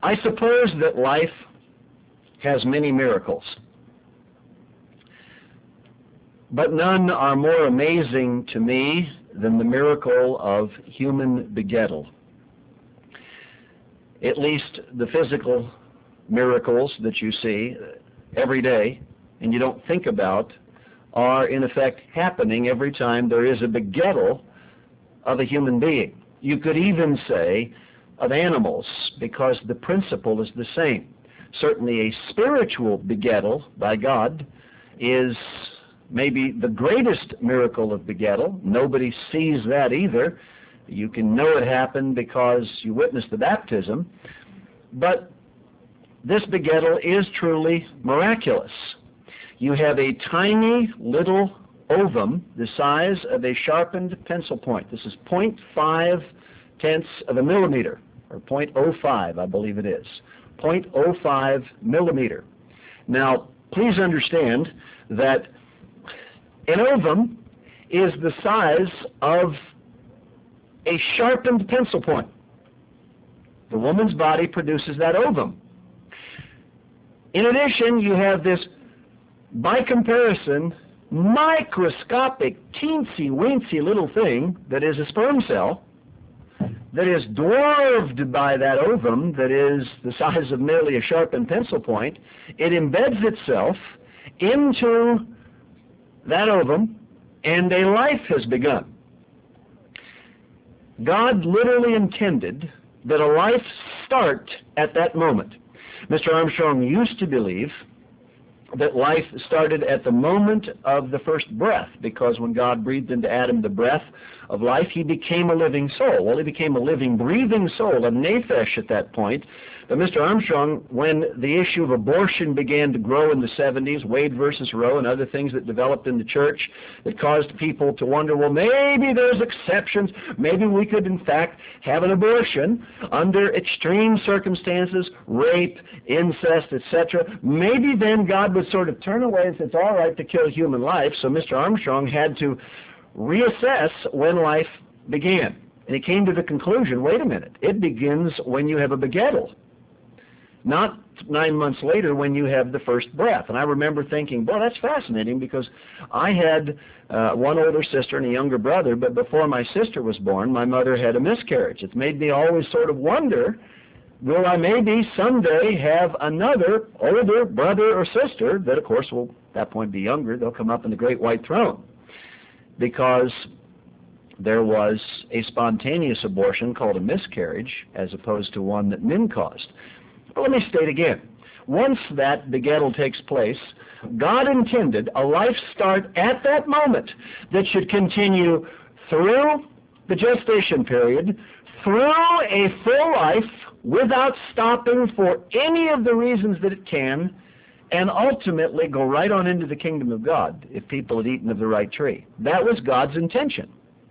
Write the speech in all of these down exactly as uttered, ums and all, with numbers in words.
I suppose that life has many miracles, but none are more amazing to me than the miracle of human begettal. At least the physical miracles that you see every day and you don't think about are in effect happening every time there is a begettal of a human being. You could even say of animals, because the principle is the same. Certainly a spiritual begettal by God is maybe the greatest miracle of begettal. Nobody sees that either. You can know it happened because you witnessed the baptism. But this begettal is truly miraculous. You have a tiny little ovum the size of a sharpened pencil point. This is zero point five tenths of a millimeter, or zero point zero five, I believe it is. zero point zero five millimeter. Now, please understand that an ovum is the size of a sharpened pencil point. The woman's body produces that ovum. In addition, you have this, by comparison, microscopic, teensy-weensy little thing that is a sperm cell that is dwarfed by that ovum that is the size of merely a sharpened pencil point. It embeds itself into that ovum, and a life has begun. God literally intended that a life start at that moment. Mister Armstrong used to believe that life started at the moment of the first breath, because when God breathed into Adam the breath of life, he became a living soul. Well, he became a living, breathing soul, a nephesh at that point. But Mister Armstrong, when the issue of abortion began to grow in the seventies, Wade versus Roe and other things that developed in the church that caused people to wonder, well, maybe there's exceptions. Maybe we could, in fact, have an abortion under extreme circumstances, rape, incest, et cetera. Maybe then God would sort of turn away and say it's all right to kill human life. So Mister Armstrong had to reassess when life began. And he came to the conclusion, wait a minute, it begins when you have a begettal, not nine months later when you have the first breath. And I remember thinking, boy, that's fascinating, because I had uh, one older sister and a younger brother, but before my sister was born, my mother had a miscarriage. It's made me always sort of wonder, will I maybe someday have another older brother or sister that, of course, will at that point be younger. They'll come up in the great white throne, because there was a spontaneous abortion called a miscarriage as opposed to one that men caused. But let me state again, once that begettal takes place, God intended a life start at that moment that should continue through the gestation period, through a full life without stopping for any of the reasons that it can, and ultimately go right on into the kingdom of God if people had eaten of the right tree. That was God's intention.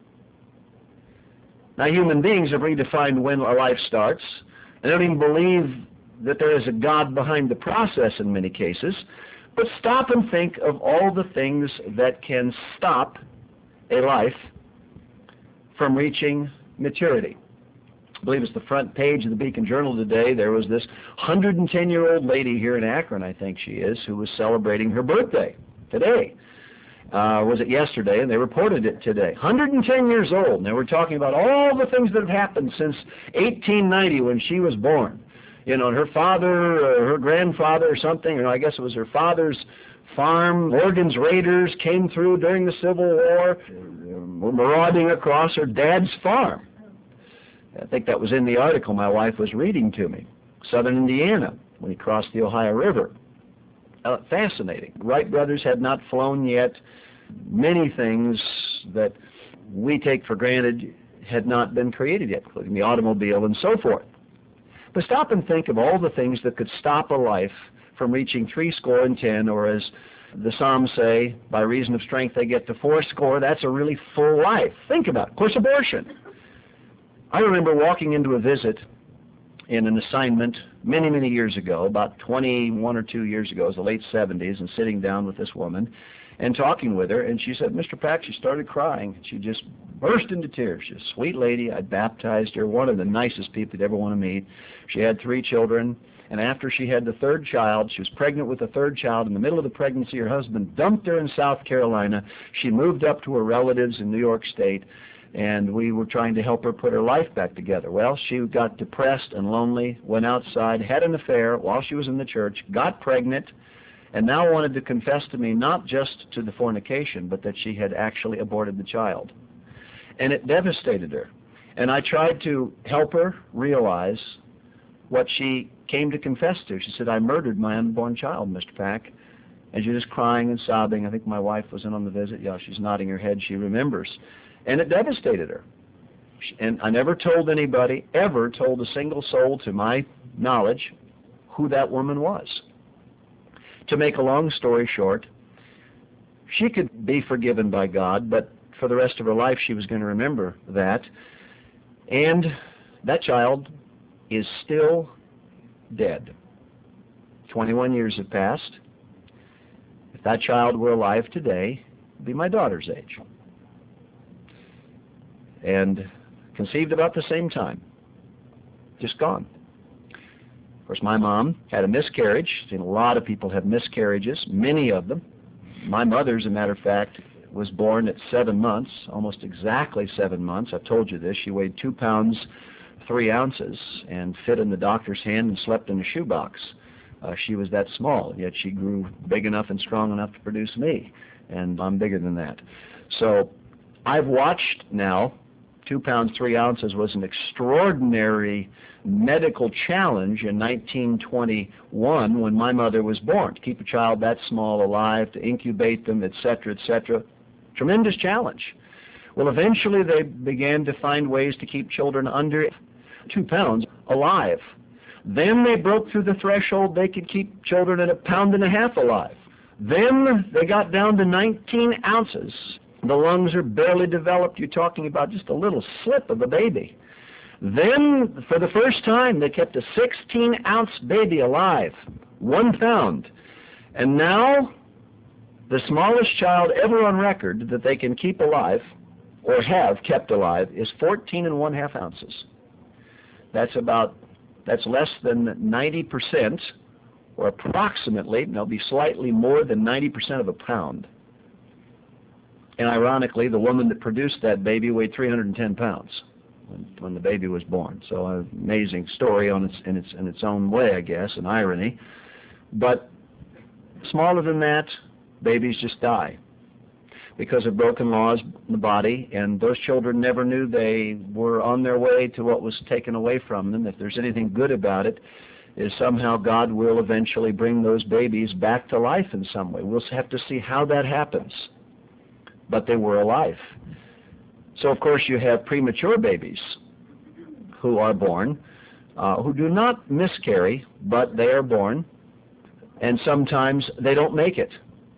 Now, human beings have redefined when a life starts. They don't even believe that there is a God behind the process in many cases. But stop and think of all the things that can stop a life from reaching maturity. I believe it's the front page of the Beacon Journal today. There was this one hundred ten year old lady here in Akron, I think she is, who was celebrating her birthday today. Uh, was it yesterday? And they reported it today. one hundred ten years old. And they were talking about all the things that have happened since eighteen ninety when she was born. You know, and her father or her grandfather or something, or I guess it was her father's farm, Morgan's Raiders came through during the Civil War, were marauding across her dad's farm. I think that was in the article my wife was reading to me. Southern Indiana, when he crossed the Ohio River. Uh, fascinating. Wright brothers had not flown yet. Many things that we take for granted had not been created yet, including the automobile and so forth. But stop and think of all the things that could stop a life from reaching three score and ten, or as the Psalms say, by reason of strength they get to four score. That's a really full life. Think about it. Of course, abortion. I remember walking into a visit in an assignment many, many years ago, about twenty-one or two years ago. It was the late seventies, and sitting down with this woman and talking with her, and she said, Mister Pack, she started crying. She just burst into tears. She's a sweet lady. I baptized her, one of the nicest people you'd ever want to meet. She had three children, and after she had the third child, she was pregnant with the third child. In the middle of the pregnancy, her husband dumped her in South Carolina. She moved up to her relatives in New York State, and we were trying to help her put her life back together. Well, she got depressed and lonely, went outside, had an affair while she was in the church, got pregnant, and now wanted to confess to me not just to the fornication, but that she had actually aborted the child. And it devastated her. And I tried to help her realize what she came to confess to. She said, I murdered my unborn child, Mister Pack. And she was crying and sobbing. I think my wife was in on the visit. Yeah, she's nodding her head. She remembers. And it devastated her. And I never told anybody, ever told a single soul to my knowledge who that woman was. To make a long story short, she could be forgiven by God, but for the rest of her life she was going to remember that. And that child is still dead. twenty-one years have passed. If that child were alive today, it would be my daughter's age. And conceived about the same time. Just gone. Of course, my mom had a miscarriage. A lot of people have miscarriages, many of them. My mother, as a matter of fact, was born at seven months, almost exactly seven months. I've told you this. She weighed two pounds, three ounces, and fit in the doctor's hand and slept in a shoebox. Uh, she was that small, yet she grew big enough and strong enough to produce me, and I'm bigger than that. So I've watched now. Two pounds, three ounces was an extraordinary medical challenge in nineteen twenty-one when my mother was born. To keep a child that small alive, to incubate them, et cetera, et cetera. Tremendous challenge. Well, eventually they began to find ways to keep children under two pounds alive. Then they broke through the threshold they could keep children at a pound and a half alive. Then they got down to nineteen ounces. The lungs are barely developed. You're talking about just a little slip of a baby. Then, for the first time, they kept a sixteen ounce baby alive, one pound. And now, the smallest child ever on record that they can keep alive, or have kept alive, is fourteen and one half ounces. That's about, that's less than ninety percent, or approximately, and they'll be slightly more than ninety percent of a pound. And ironically, the woman that produced that baby weighed three hundred ten pounds when, when the baby was born. So an amazing story on its, in, its, in its own way, I guess, an irony. But smaller than that, babies just die because of broken laws in the body, and those children never knew they were on their way to what was taken away from them. If there's anything good about it, is somehow God will eventually bring those babies back to life in some way. We'll have to see how that happens. But they were alive. So, of course, you have premature babies who are born, uh, who do not miscarry, but they are born, and sometimes they don't make it.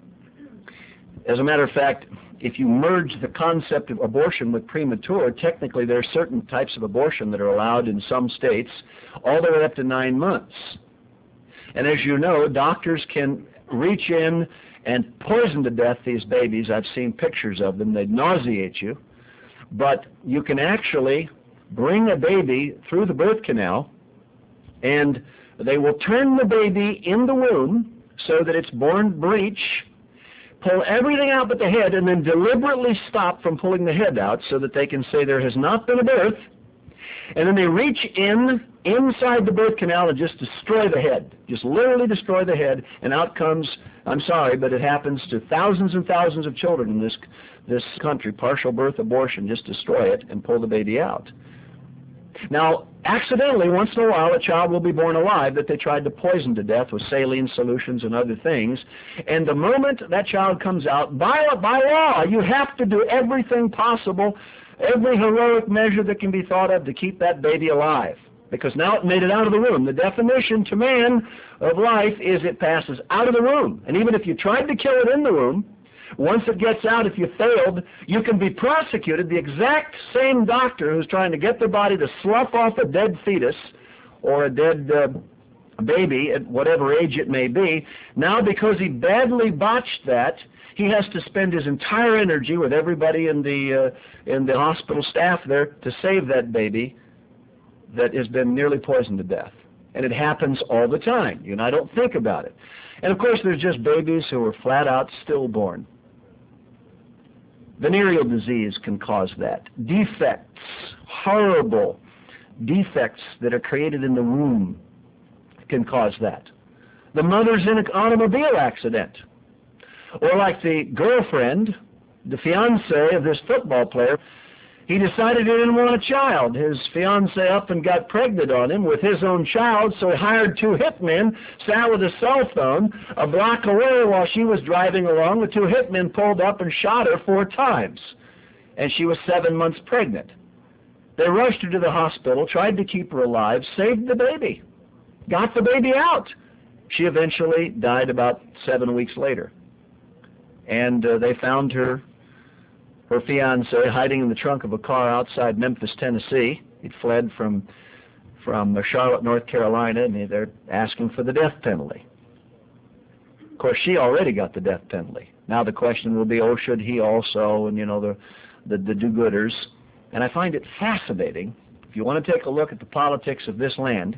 As a matter of fact, if you merge the concept of abortion with premature, technically there are certain types of abortion that are allowed in some states all the way up to nine months. And as you know, doctors can reach in and poison to death these babies. I've seen pictures of them. They nauseate you. But you can actually bring a baby through the birth canal, and they will turn the baby in the womb so that it's born breech, pull everything out but the head, and then deliberately stop from pulling the head out so that they can say there has not been a birth. And then they reach in inside the birth canal and just destroy the head, just literally destroy the head, and out comes, I'm sorry, but it happens to thousands and thousands of children in this this country, partial birth abortion, just destroy it and pull the baby out. Now, accidentally, once in a while, a child will be born alive that they tried to poison to death with saline solutions and other things, and the moment that child comes out, by, by law, you have to do everything possible, every heroic measure that can be thought of to keep that baby alive, because now it made it out of the womb. The definition to man of life is it passes out of the womb. And even if you tried to kill it in the womb, once it gets out, if you failed, you can be prosecuted. The exact same doctor who's trying to get the body to slough off a dead fetus or a dead uh, baby at whatever age it may be. Now, because he badly botched that, he has to spend his entire energy with everybody in the uh, in the hospital staff there to save that baby that has been nearly poisoned to death. And it happens all the time. You and I don't think about it. And of course, there's just babies who are flat out stillborn. Venereal disease can cause that. Defects, horrible defects that are created in the womb can cause that. The mother's in an automobile accident. Or like the girlfriend, the fiancée of this football player, he decided he didn't want a child. His fiancée up and got pregnant on him with his own child, so he hired two hitmen, sat with a cell phone a block away while she was driving along. The two hitmen pulled up and shot her four times, and she was seven months pregnant. They rushed her to the hospital, tried to keep her alive, saved the baby, got the baby out. She eventually died about seven weeks later, and uh, they found her her fiancé hiding in the trunk of a car outside Memphis, Tennessee. He'd fled from from Charlotte, North Carolina, and they're asking for the death penalty. Of course, she already got the death penalty. Now the question will be, oh, should he also, and you know, the, the, the do-gooders. And I find it fascinating, if you want to take a look at the politics of this land,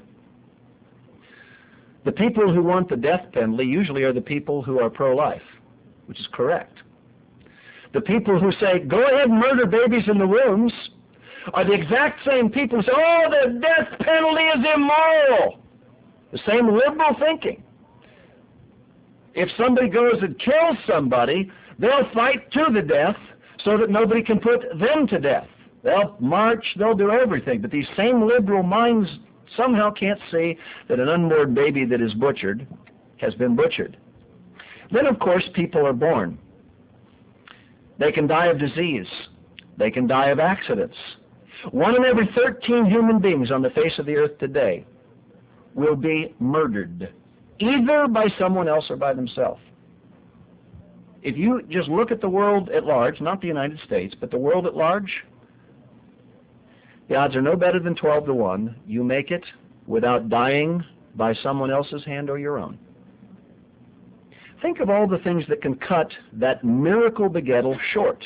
the people who want the death penalty usually are the people who are pro-life, which is correct. The people who say, go ahead and murder babies in the wombs, are the exact same people who say, oh, the death penalty is immoral. The same liberal thinking. If somebody goes and kills somebody, they'll fight to the death so that nobody can put them to death. They'll march, they'll do everything. But these same liberal minds somehow can't see that an unborn baby that is butchered has been butchered. Then, of course, people are born. They can die of disease. They can die of accidents. One in every thirteen human beings on the face of the earth today will be murdered, either by someone else or by themselves. If you just look at the world at large, not the United States, but the world at large, the odds are no better than twelve to one. You make it without dying by someone else's hand or your own. Think of all the things that can cut that miracle begettal short.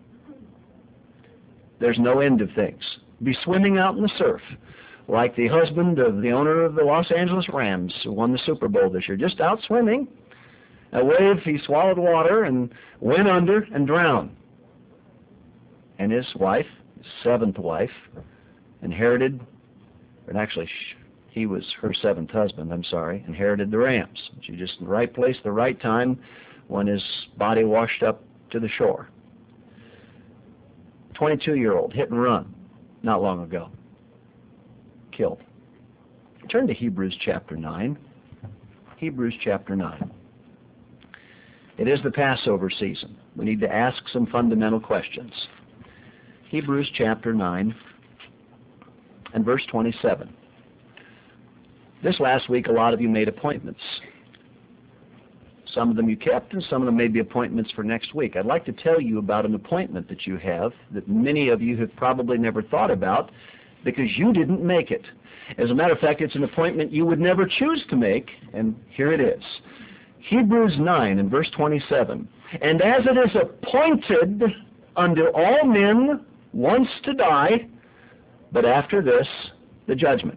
There's no end of things. Be swimming out in the surf, like the husband of the owner of the Los Angeles Rams who won the Super Bowl this year, just out swimming. A wave, he swallowed water and went under and drowned. And his wife, his seventh wife, inherited, and actually he was her seventh husband, I'm sorry, inherited the Rams. She just in the right place, the right time, when his body washed up to the shore. twenty-two-year-old, hit and run, not long ago. Killed. Turn to Hebrews chapter nine. Hebrews chapter nine. It is the Passover season. We need to ask some fundamental questions. Hebrews chapter nine and verse twenty-seven. This last week, a lot of you made appointments. Some of them you kept, and some of them may be appointments for next week. I'd like to tell you about an appointment that you have that many of you have probably never thought about because you didn't make it. As a matter of fact, it's an appointment you would never choose to make, and here it is. Hebrews nine and verse twenty-seven. And as it is appointed unto all men once to die, but after this, the judgment.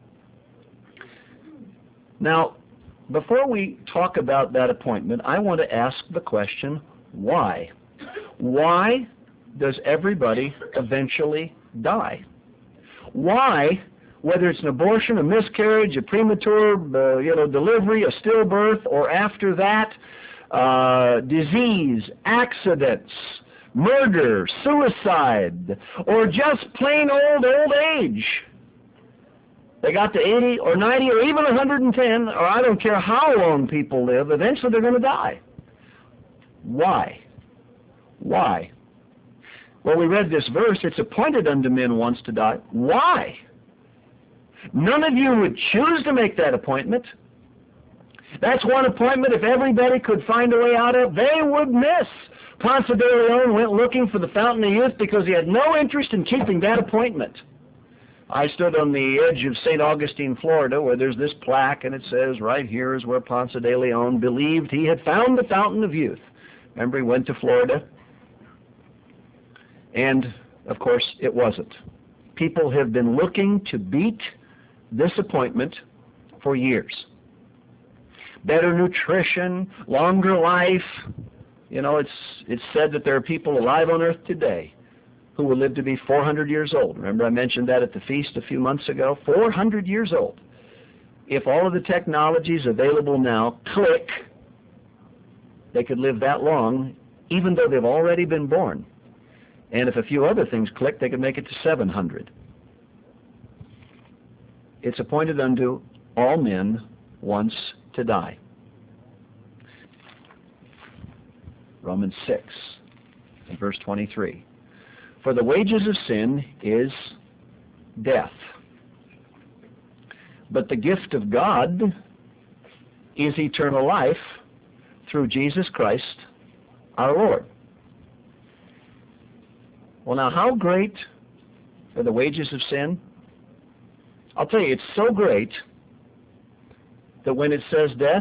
Now, before we talk about that appointment, I want to ask the question, why? Why does everybody eventually die? Why, whether it's an abortion, a miscarriage, a premature uh, you know, delivery, a stillbirth, or after that, uh, disease, accidents, murder, suicide, or just plain old, old age? They got to eighty or ninety or even one hundred ten, or I don't care how long people live, eventually they're going to die. Why? Why? Well, we read this verse, it's appointed unto men once to die. Why? None of you would choose to make that appointment. That's one appointment if everybody could find a way out of, they would miss. Ponce de Leon went looking for the fountain of youth because he had no interest in keeping that appointment. I stood on the edge of Saint Augustine, Florida, where there's this plaque, and it says, right here is where Ponce de Leon believed he had found the fountain of youth. Remember, he went to Florida? And, of course, it wasn't. People have been looking to beat this appointment for years. Better nutrition, longer life. You know, it's, it's said that there are people alive on earth today who will live to be four hundred years old. Remember I mentioned that at the feast a few months ago? four hundred years old. If all of the technologies available now click, they could live that long, even though they've already been born. And if a few other things click, they could make it to seven hundred. It's appointed unto all men once to die. Romans six, and verse twenty-three. For the wages of sin is death, but the gift of God is eternal life through Jesus Christ our Lord. Well, now, how great are the wages of sin? I'll tell you, it's so great that when it says death,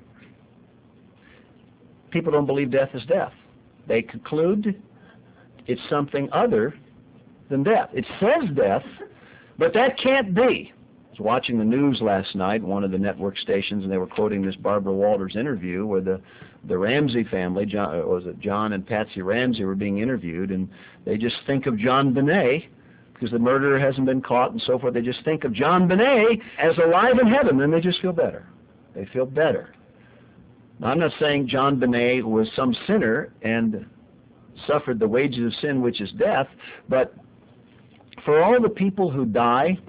people don't believe death is death. They conclude it's something other than death. It says death, but that can't be. I was watching the news last night, one of the network stations, and they were quoting this Barbara Walters interview where the, the Ramsey family, John, was it John and Patsy Ramsey, were being interviewed, and they just think of John Bonet, because the murderer hasn't been caught and so forth. They just think of John Bonet as alive in heaven, and they just feel better. They feel better. Now, I'm not saying John Bonet was some sinner and suffered the wages of sin, which is death, but for all the people who die,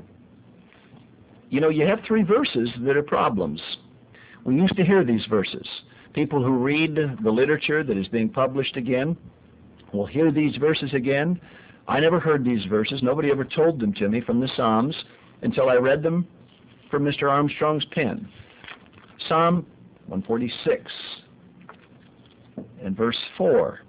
you know, you have three verses that are problems. We used to hear these verses. People who read the literature that is being published again will hear these verses again. I never heard these verses. Nobody ever told them to me from the Psalms until I read them from Mister Armstrong's pen. Psalm one forty-six and verse four.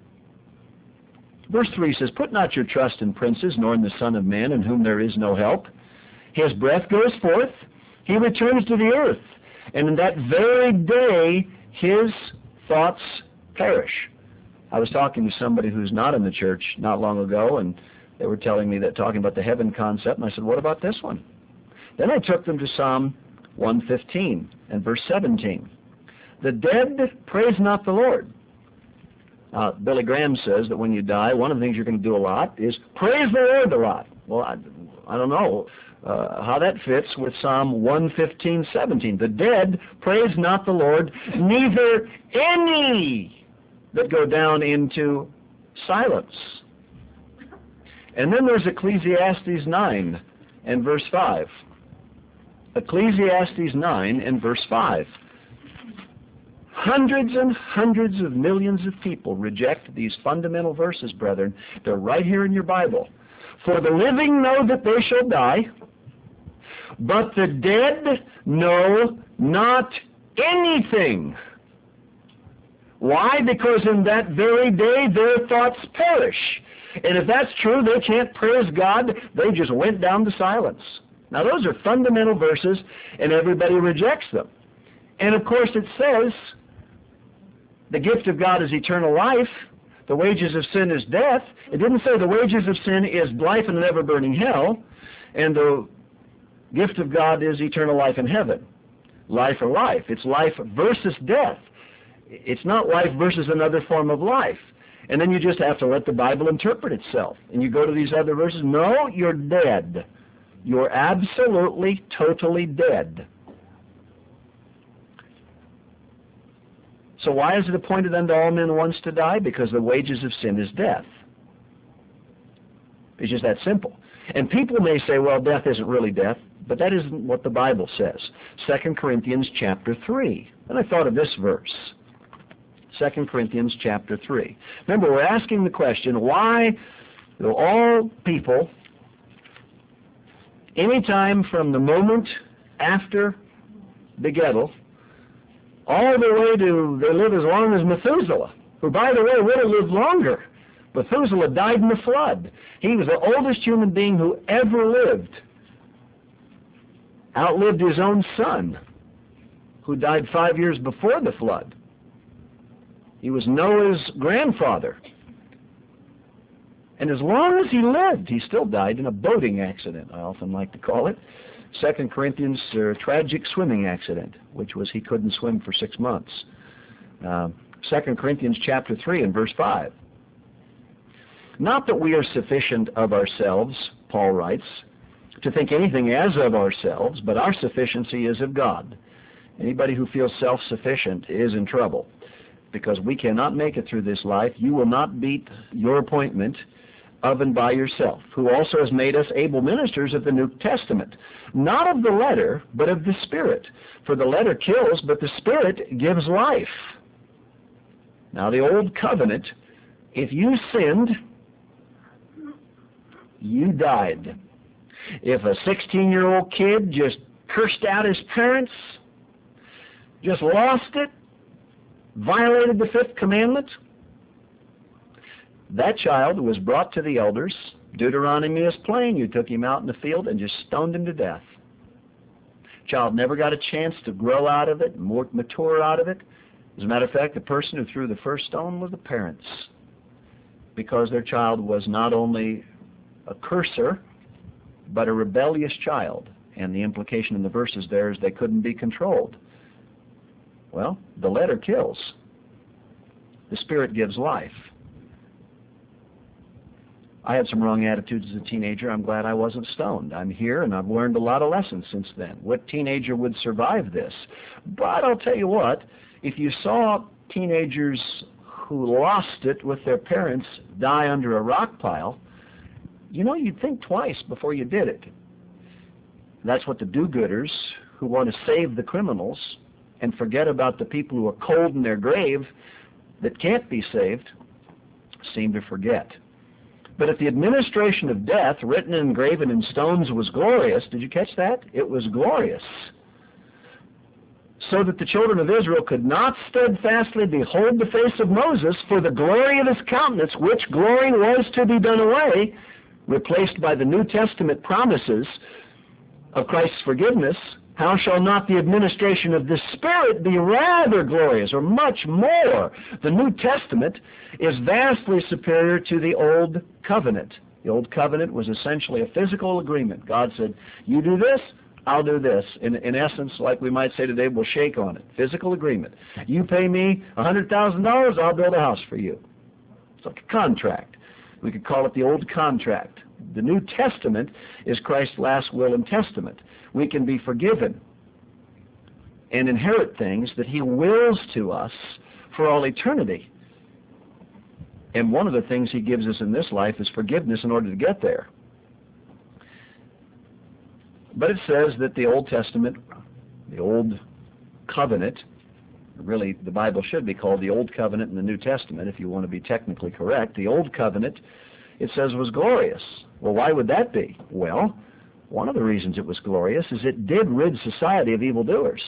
Verse three says, Put not your trust in princes, nor in the Son of Man, in whom there is no help. His breath goes forth, he returns to the earth, and in that very day his thoughts perish. I was talking to somebody who's not in the church not long ago, and they were telling me that, talking about the heaven concept, and I said, what about this one? Then I took them to Psalm one fifteen and verse seventeen. The dead praise not the Lord. Uh, Billy Graham says that when you die, one of the things you're going to do a lot is praise the Lord a lot. Well, I, I don't know uh, how that fits with Psalm one fifteen, seventeen. The dead praise not the Lord, neither any that go down into silence. And then there's Ecclesiastes nine and verse five. Ecclesiastes nine and verse five. Hundreds and hundreds of millions of people reject these fundamental verses, brethren. They're right here in your Bible. For the living know that they shall die, but the dead know not anything. Why? Because in that very day their thoughts perish. And if that's true, they can't praise God. They just went down to silence. Now those are fundamental verses, and everybody rejects them. And of course it says, the gift of God is eternal life. The wages of sin is death. It didn't say the wages of sin is life in an ever-burning hell, and the gift of God is eternal life in heaven. Life or life. It's life versus death. It's not life versus another form of life. And then you just have to let the Bible interpret itself. And you go to these other verses, no, you're dead. You're absolutely, totally dead. So why is it appointed unto all men once to die? Because the wages of sin is death. It's just that simple. And people may say, well, death isn't really death, but that isn't what the Bible says. Second Corinthians chapter three. And I thought of this verse. Second Corinthians chapter three. Remember, we're asking the question, why do all people, anytime from the moment after begettal, all the way to, they live as long as Methuselah, who, by the way, would have lived longer. Methuselah died in the flood. He was the oldest human being who ever lived. outlived his own son, who died five years before the flood. He was Noah's grandfather. And as long as he lived, he still died in a boating accident, I often like to call it. Second Corinthians, uh, tragic swimming accident, which was he couldn't swim for six months. Uh, Second Corinthians chapter three and verse five. Not that we are sufficient of ourselves, Paul writes, to think anything as of ourselves, but our sufficiency is of God. Anybody who feels self-sufficient is in trouble, because we cannot make it through this life. You will not beat your appointment of and by yourself, who also has made us able ministers of the New Testament, not of the letter, but of the Spirit. For the letter kills, but the Spirit gives life. Now the old covenant, if you sinned, you died. If a sixteen-year-old kid just cursed out his parents, just lost it, violated the fifth commandment, that child was brought to the elders. Deuteronomy is plain. You took him out in the field and just stoned him to death. Child never got a chance to grow out of it, mature out of it. As a matter of fact, the person who threw the first stone was the parents, because their child was not only a curser, but a rebellious child. And the implication in the verses there is they couldn't be controlled. Well, the letter kills. The Spirit gives life. I had some wrong attitudes as a teenager. I'm glad I wasn't stoned. I'm here, and I've learned a lot of lessons since then. What teenager would survive this? But I'll tell you what, if you saw teenagers who lost it with their parents die under a rock pile, you know, you'd think twice before you did it. That's what the do-gooders who want to save the criminals and forget about the people who are cold in their grave that can't be saved seem to forget. But if the administration of death, written and engraven in stones, was glorious, did you catch that? It was glorious. So that the children of Israel could not steadfastly behold the face of Moses for the glory of his countenance, which glory was to be done away, replaced by the New Testament promises of Christ's forgiveness, how shall not the administration of the Spirit be rather glorious, or much more? The New Testament is vastly superior to the Old Covenant. The Old Covenant was essentially a physical agreement. God said, you do this, I'll do this. In, in essence, like we might say today, we'll shake on it. Physical agreement. You pay me one hundred thousand dollars, I'll build a house for you. It's like a contract. We could call it the Old Contract. The New Testament is Christ's last will and testament. We can be forgiven and inherit things that He wills to us for all eternity. And one of the things He gives us in this life is forgiveness in order to get there. But it says that the Old Testament, the Old Covenant, really the Bible should be called the Old Covenant and the New Testament if you want to be technically correct. The Old Covenant, it says, was glorious. Well, why would that be? Well, one of the reasons it was glorious is it did rid society of evildoers.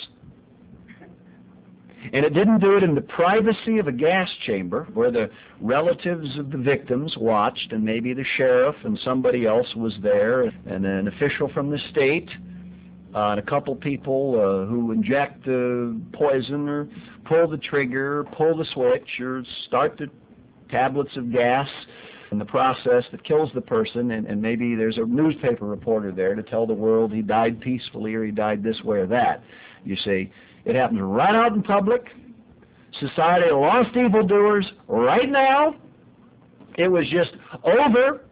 And it didn't do it in the privacy of a gas chamber where the relatives of the victims watched, and maybe the sheriff and somebody else was there, and an official from the state, uh, and a couple people uh, who inject uh, poison or pull the trigger, pull the switch, or start the tablets of gas in the process that kills the person, and, and maybe there's a newspaper reporter there to tell the world he died peacefully or he died this way or that. You see, it happens right out in public. Society lost evildoers right now. It was just over,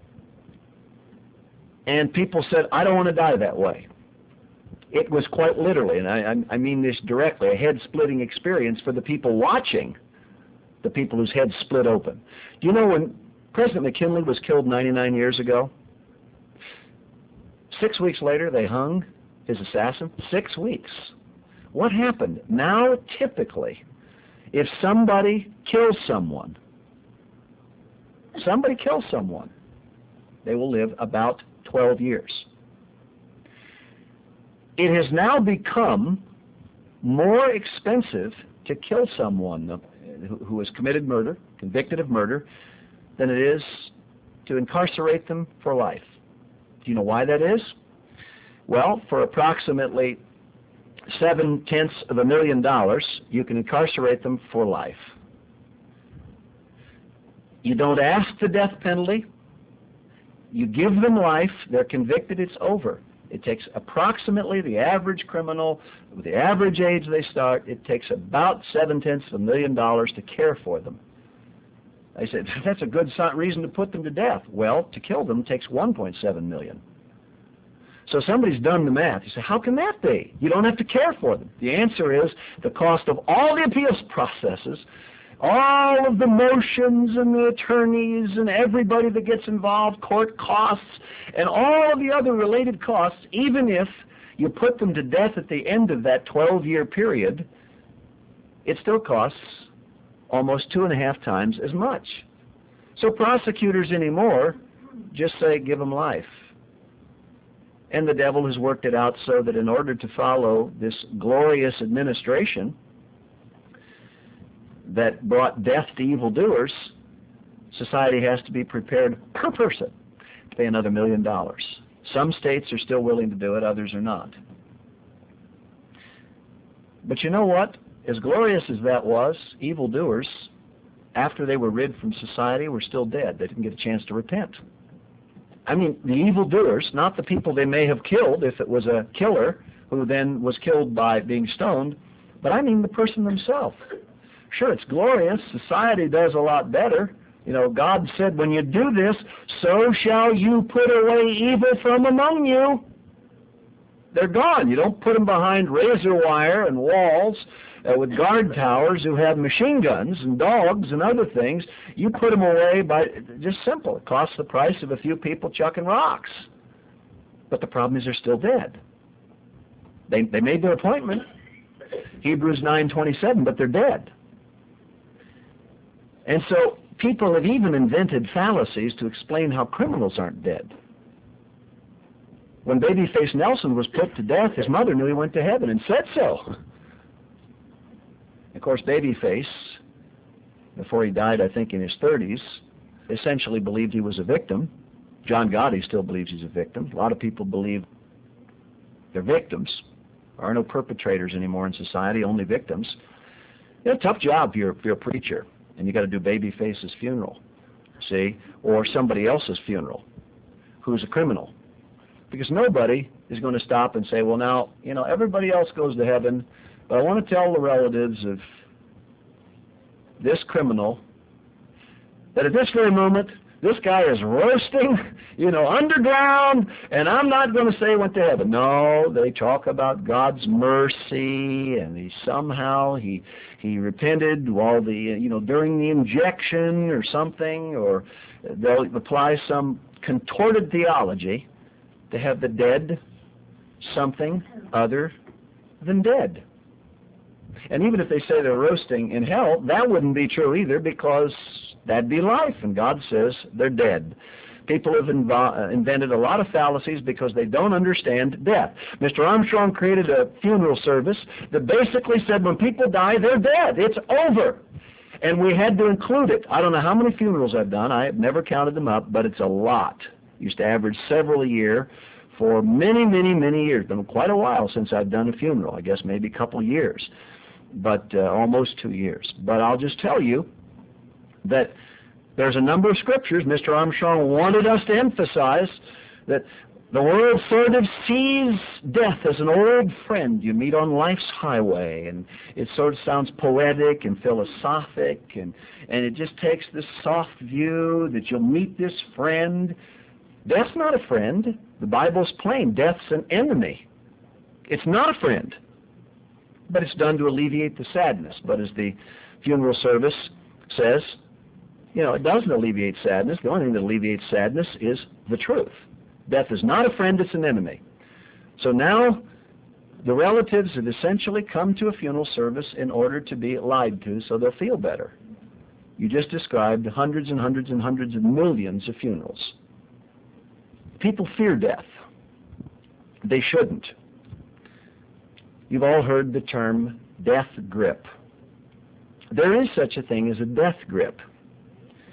and people said, I don't want to die that way. It was quite literally, and I, I mean this directly, a head-splitting experience for the people watching, the people whose heads split open. Do you know when President McKinley was killed ninety-nine years ago? Six weeks later, they hung his assassin. Six weeks. What happened? Now, typically, if somebody kills someone, somebody kills someone, they will live about twelve years. It has now become more expensive to kill someone who has committed murder, convicted of murder, than it is to incarcerate them for life. Do you know why that is? Well, for approximately seven-tenths of a million dollars, you can incarcerate them for life. You don't ask the death penalty. You give them life. They're convicted. It's over. It takes approximately the average criminal, with the average age they start, it takes about seven-tenths of a million dollars to care for them. I said, that's a good reason to put them to death. Well, to kill them takes one point seven million dollars. So somebody's done the math. You say, how can that be? You don't have to care for them. The answer is the cost of all the appeals processes, all of the motions and the attorneys and everybody that gets involved, court costs, and all of the other related costs, even if you put them to death at the end of that twelve-year period, it still costs almost two and a half times as much. So prosecutors anymore just say, give them life. And the devil has worked it out so that in order to follow this glorious administration that brought death to evildoers, society has to be prepared per person to pay another million dollars. Some states are still willing to do it, others are not. But you know what? As glorious as that was, evildoers, after they were rid from society, were still dead. They didn't get a chance to repent. I mean, the evildoers, not the people they may have killed if it was a killer who then was killed by being stoned, but I mean the person themselves. Sure, it's glorious. Society does a lot better. You know, God said, when you do this, so shall you put away evil from among you. They're gone. You don't put them behind razor wire and walls uh, with guard towers who have machine guns and dogs and other things. You put them away by, just simple. It costs the price of a few people chucking rocks. But the problem is they're still dead. They, they made their appointment, Hebrews nine twenty-seven, but they're dead. And so people have even invented fallacies to explain how criminals aren't dead. When Babyface Nelson was put to death, his mother knew he went to heaven and said so. Of course, Babyface, before he died, I think in his thirties, essentially believed he was a victim. John Gotti still believes he's a victim. A lot of people believe they're victims. There are no perpetrators anymore in society, only victims. You know, tough job if you're, if you're a preacher, and you got to do Babyface's funeral, see, or somebody else's funeral who's a criminal. Because nobody is going to stop and say, well, now, you know, everybody else goes to heaven, but I want to tell the relatives of this criminal that at this very moment, this guy is roasting, you know, underground, and I'm not going to say he went to heaven. No, they talk about God's mercy, and he somehow, he he repented while the, you know, during the injection or something, or they'll apply some contorted theology to have the dead something other than dead. And even if they say they're roasting in hell, that wouldn't be true either, because that'd be life, and God says they're dead. People have invo- invented a lot of fallacies because they don't understand death. Mister Armstrong created a funeral service that basically said when people die, they're dead. It's over. And we had to include it. I don't know how many funerals I've done. I have never counted them up, but it's a lot. Used to average several a year for many, many, many years. Been quite a while since I've done a funeral. I guess maybe a couple years, but uh, almost two years. But I'll just tell you that there's a number of scriptures Mister Armstrong wanted us to emphasize that the world sort of sees death as an old friend you meet on life's highway, and it sort of sounds poetic and philosophic, and, and it just takes this soft view that you'll meet this friend. Death's not a friend. The Bible's plain. Death's an enemy. It's not a friend. But it's done to alleviate the sadness. But as the funeral service says, you know, it doesn't alleviate sadness. The only thing that alleviates sadness is the truth. Death is not a friend, it's an enemy. So now the relatives have essentially come to a funeral service in order to be lied to so they'll feel better. You just described hundreds and hundreds and hundreds of millions of funerals. People fear death. They shouldn't. You've all heard the term death grip. There is such a thing as a death grip.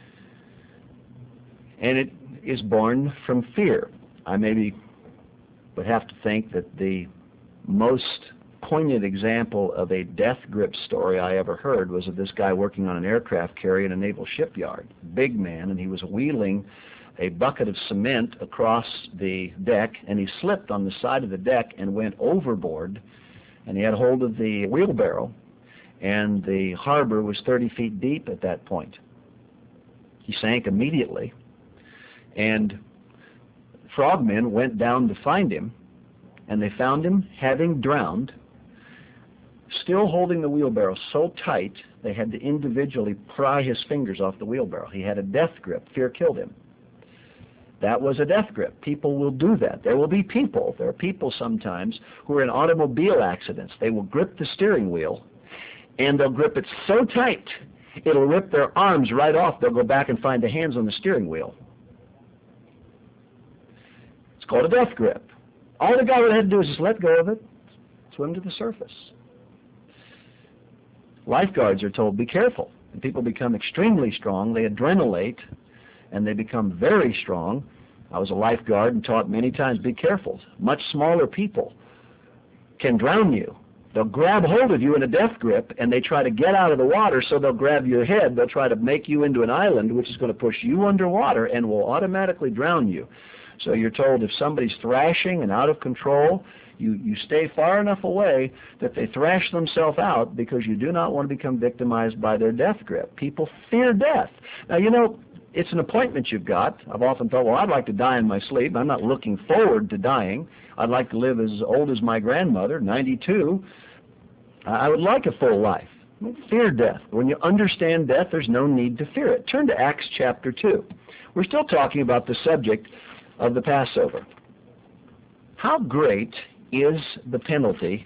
And it is born from fear. I maybe would have to think that the most poignant example of a death grip story I ever heard was of this guy working on an aircraft carrier in a naval shipyard. Big man, and he was wheeling a bucket of cement across the deck, and he slipped on the side of the deck and went overboard, and he had hold of the wheelbarrow, and the harbor was thirty feet deep at that point. He sank immediately, and frogmen went down to find him, and they found him having drowned, still holding the wheelbarrow so tight they had to individually pry his fingers off the wheelbarrow. He had a death grip. Fear killed him. That was a death grip. People will do that. There will be people, there are people sometimes who are in automobile accidents. They will grip the steering wheel, and they'll grip it so tight it'll rip their arms right off. They'll go back and find the hands on the steering wheel. It's called a death grip. All the guy would have to do is just let go of it, swim to the surface. Lifeguards are told, be careful. And people become extremely strong. They adrenalate, and they become very strong. I was a lifeguard and taught many times, be careful. Much smaller people can drown you. They'll grab hold of you in a death grip, and they try to get out of the water, so they'll grab your head. They'll try to make you into an island, which is going to push you underwater and will automatically drown you. So you're told if somebody's thrashing and out of control, you, you stay far enough away that they thrash themselves out, because you do not want to become victimized by their death grip. People fear death. Now, you know, it's an appointment you've got. I've often thought, well, I'd like to die in my sleep. I'm not looking forward to dying. I'd like to live as old as my grandmother, ninety-two. I would like a full life. Fear death. When you understand death, there's no need to fear it. Turn to Acts chapter two. We're still talking about the subject of the Passover. How great is the penalty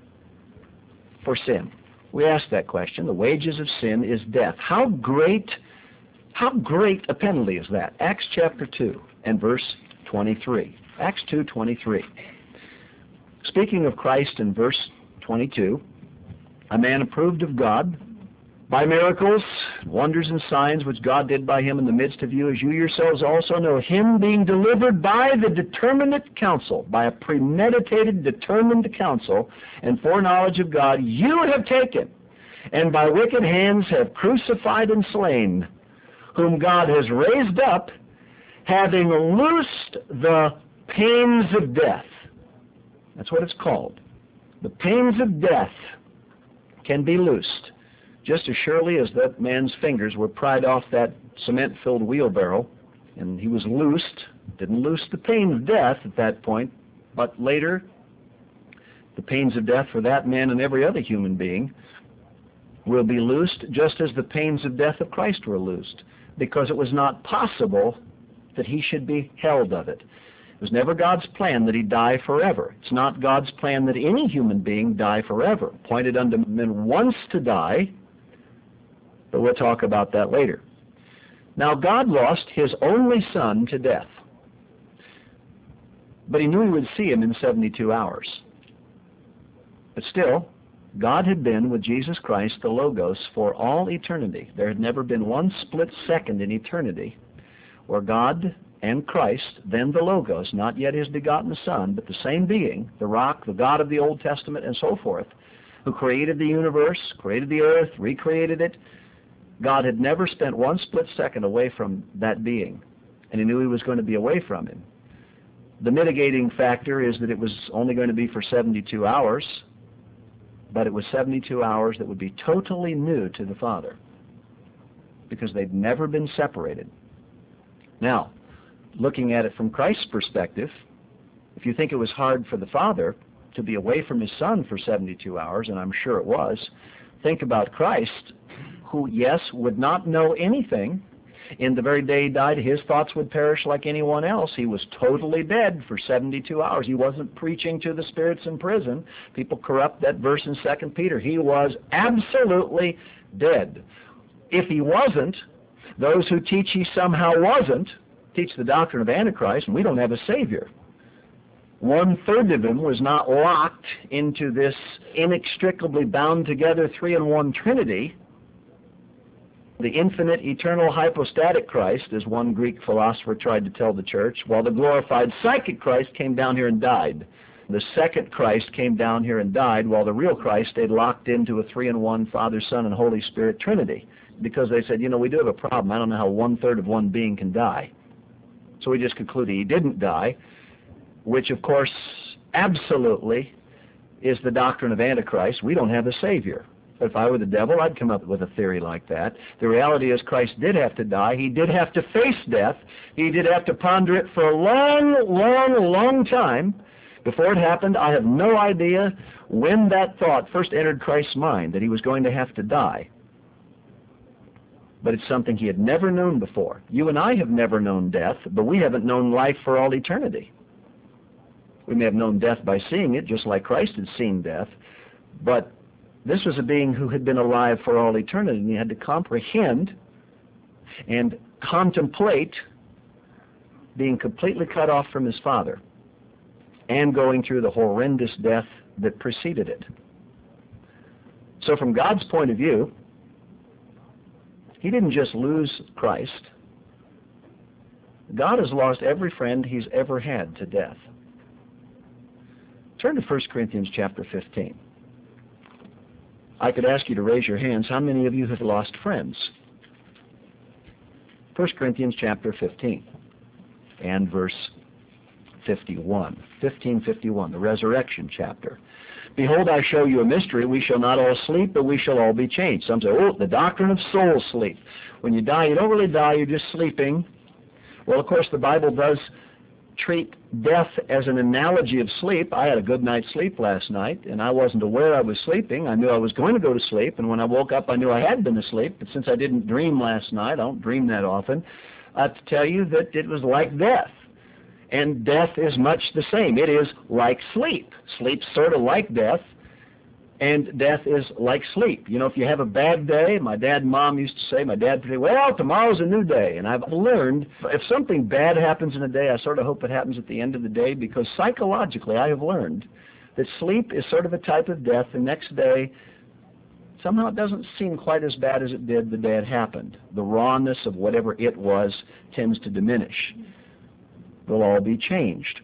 for sin? We ask that question. The wages of sin is death. How great, how great a penalty is that? Acts chapter two and verse twenty-three. Acts two twenty-three. Speaking of Christ in verse twenty-two, a man approved of God by miracles, wonders and signs which God did by him in the midst of you, as you yourselves also know, him being delivered by the determinate counsel, by a premeditated, determined counsel and foreknowledge of God, you have taken, and by wicked hands have crucified and slain, whom God has raised up, having loosed the pains of death. That's what it's called. The pains of death can be loosed, just as surely as that man's fingers were pried off that cement-filled wheelbarrow, and he was loosed. Didn't loose the pain of death at that point, but later, the pains of death for that man and every other human being will be loosed, just as the pains of death of Christ were loosed, because it was not possible that he should be held of it. It was never God's plan that he die forever. It's not God's plan that any human being die forever. Appointed unto men once to die, but we'll talk about that later. Now, God lost his only son to death, but he knew he would see him in seventy-two hours. But still, God had been with Jesus Christ, the Logos, for all eternity. There had never been one split second in eternity where God and Christ, then the Logos, not yet his begotten Son, but the same being, the rock, the God of the Old Testament, and so forth, who created the universe, created the earth, recreated it. God had never spent one split second away from that being, and he knew he was going to be away from him. The mitigating factor is that it was only going to be for seventy-two hours, but it was seventy-two hours that would be totally new to the Father, because they'd never been separated. Now, looking at it from Christ's perspective, if you think it was hard for the Father to be away from his Son for seventy-two hours, and I'm sure it was, think about Christ, who, yes, would not know anything. In the very day he died, his thoughts would perish like anyone else. He was totally dead for seventy-two hours. He wasn't preaching to the spirits in prison. People corrupt that verse in Second Peter. He was absolutely dead. If he wasn't, those who teach he somehow wasn't teach the doctrine of Antichrist, and we don't have a Savior. One-third of him was not locked into this inextricably bound together three-in-one Trinity. The infinite, eternal, hypostatic Christ, as one Greek philosopher tried to tell the church, while the glorified psychic Christ came down here and died. The second Christ came down here and died, while the real Christ stayed locked into a three-in-one Father, Son, and Holy Spirit Trinity. Because they said, you know, we do have a problem. I don't know how one-third of one being can die. So we just concluded he didn't die, which, of course, absolutely is the doctrine of Antichrist. We don't have a Savior. If I were the devil, I'd come up with a theory like that. The reality is Christ did have to die. He did have to face death. He did have to ponder it for a long, long, long time. Before it happened, I have no idea when that thought first entered Christ's mind, that he was going to have to die. But it's something he had never known before. You and I have never known death, but we haven't known life for all eternity. We may have known death by seeing it, just like Christ had seen death, but this was a being who had been alive for all eternity, and he had to comprehend and contemplate being completely cut off from his Father and going through the horrendous death that preceded it. So from God's point of view, he didn't just lose Christ. God has lost every friend he's ever had to death. Turn to First Corinthians chapter fifteen. I could ask you to raise your hands. How many of you have lost friends? First Corinthians chapter fifteen and verse fifty-one. fifteen fifty-one, the resurrection chapter. Behold, I show you a mystery. We shall not all sleep, but we shall all be changed. Some say, oh, the doctrine of soul sleep. When you die, you don't really die, you're just sleeping. Well, of course, the Bible does treat death as an analogy of sleep. I had a good night's sleep last night, and I wasn't aware I was sleeping. I knew I was going to go to sleep, and when I woke up, I knew I had been asleep. But since I didn't dream last night, I don't dream that often, I have to tell you that it was like death. And death is much the same. It is like sleep. Sleep's sort of like death, and death is like sleep. You know, if you have a bad day, my dad and mom used to say, my dad would say, well, tomorrow's a new day. And I've learned, if something bad happens in a day, I sort of hope it happens at the end of the day, because psychologically I have learned that sleep is sort of a type of death. The next day, somehow it doesn't seem quite as bad as it did the day it happened. The rawness of whatever it was tends to diminish. Will all be changed.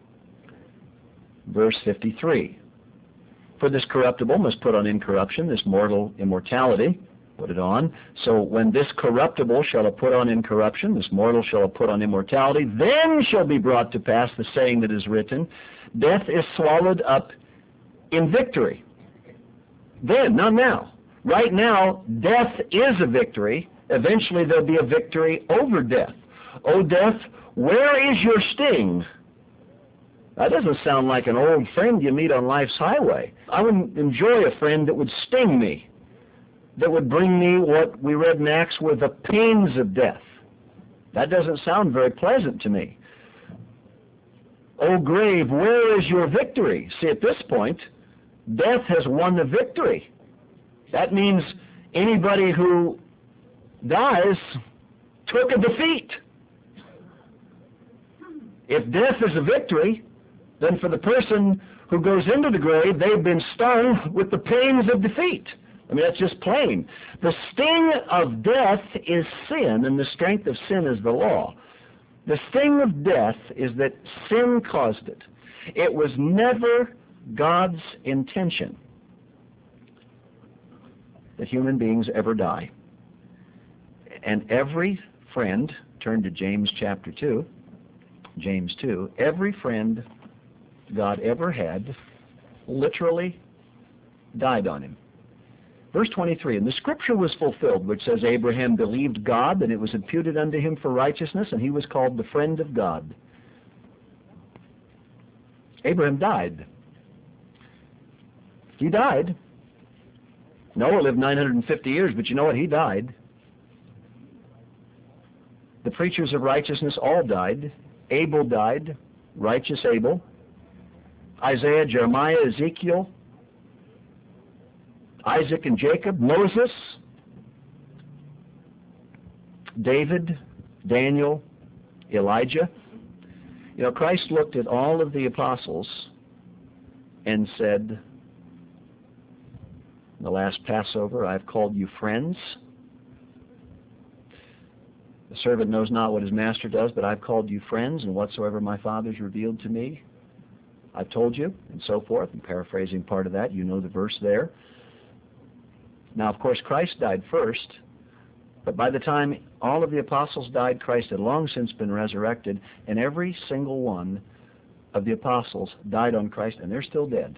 Verse fifty-three. For this corruptible must put on incorruption, this mortal immortality, put it on. So when this corruptible shall have put on incorruption, this mortal shall have put on immortality, then shall be brought to pass the saying that is written, death is swallowed up in victory. Then, not now. Right now, death is a victory. Eventually there'll be a victory over death. O death, where is your sting? That doesn't sound like an old friend you meet on life's highway. I would enjoy a friend that would sting me, that would bring me what we read in Acts were the pains of death. That doesn't sound very pleasant to me. O grave, where is your victory? See, at this point, death has won the victory. That means anybody who dies took a defeat. If death is a victory, then for the person who goes into the grave, they've been stung with the pains of defeat. I mean, that's just plain. The sting of death is sin, and the strength of sin is the law. The sting of death is that sin caused it. It was never God's intention that human beings ever die. And every friend, turn to James chapter two, James two, every friend God ever had literally died on him. Verse twenty-three, and the scripture was fulfilled, which says, Abraham believed God, and it was imputed unto him for righteousness, and he was called the friend of God. Abraham died. He died. Noah lived nine hundred fifty years, but you know what? He died. The preachers of righteousness all died. Abel died, righteous Abel. Isaiah, Jeremiah, Ezekiel, Isaac and Jacob, Moses, David, Daniel, Elijah. You know, Christ looked at all of the apostles and said, in the last Passover, I've called you friends, The servant knows not what his master does, but I've called you friends, and whatsoever my Father's revealed to me, I've told you, and so forth. I'm paraphrasing part of that. You know the verse there. Now, of course, Christ died first, but by the time all of the apostles died, Christ had long since been resurrected, and every single one of the apostles died on Christ, and they're still dead.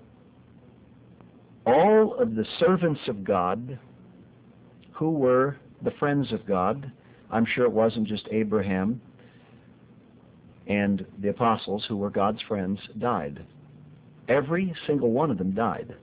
All of the servants of God who were the friends of God, I'm sure it wasn't just Abraham and the apostles who were God's friends, died. Every single one of them died.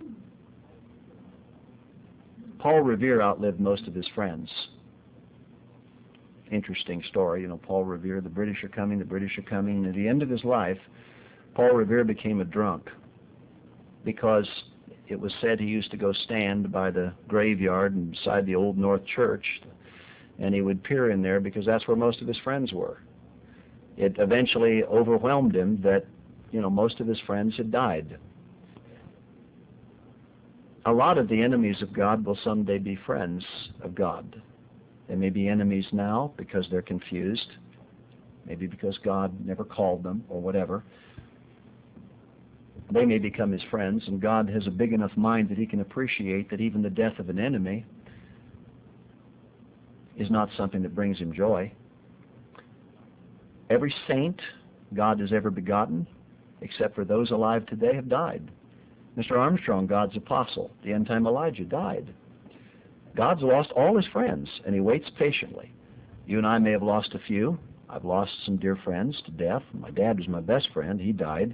Paul Revere outlived most of his friends. Interesting story. You know, Paul Revere, the British are coming, the British are coming. And at the end of his life, Paul Revere became a drunk because it was said he used to go stand by the graveyard and beside the Old North Church, and he would peer in there because that's where most of his friends were. It eventually overwhelmed him that, you know, most of his friends had died. A lot of the enemies of God will someday be friends of God. They may be enemies now because they're confused, maybe because God never called them or whatever. They may become his friends, and God has a big enough mind that he can appreciate that even the death of an enemy is not something that brings him joy. Every saint God has ever begotten, except for those alive today, have died. Mister Armstrong, God's apostle, the end-time Elijah, died. God's lost all his friends, and he waits patiently. You and I may have lost a few. I've lost some dear friends to death. My dad was my best friend. He died.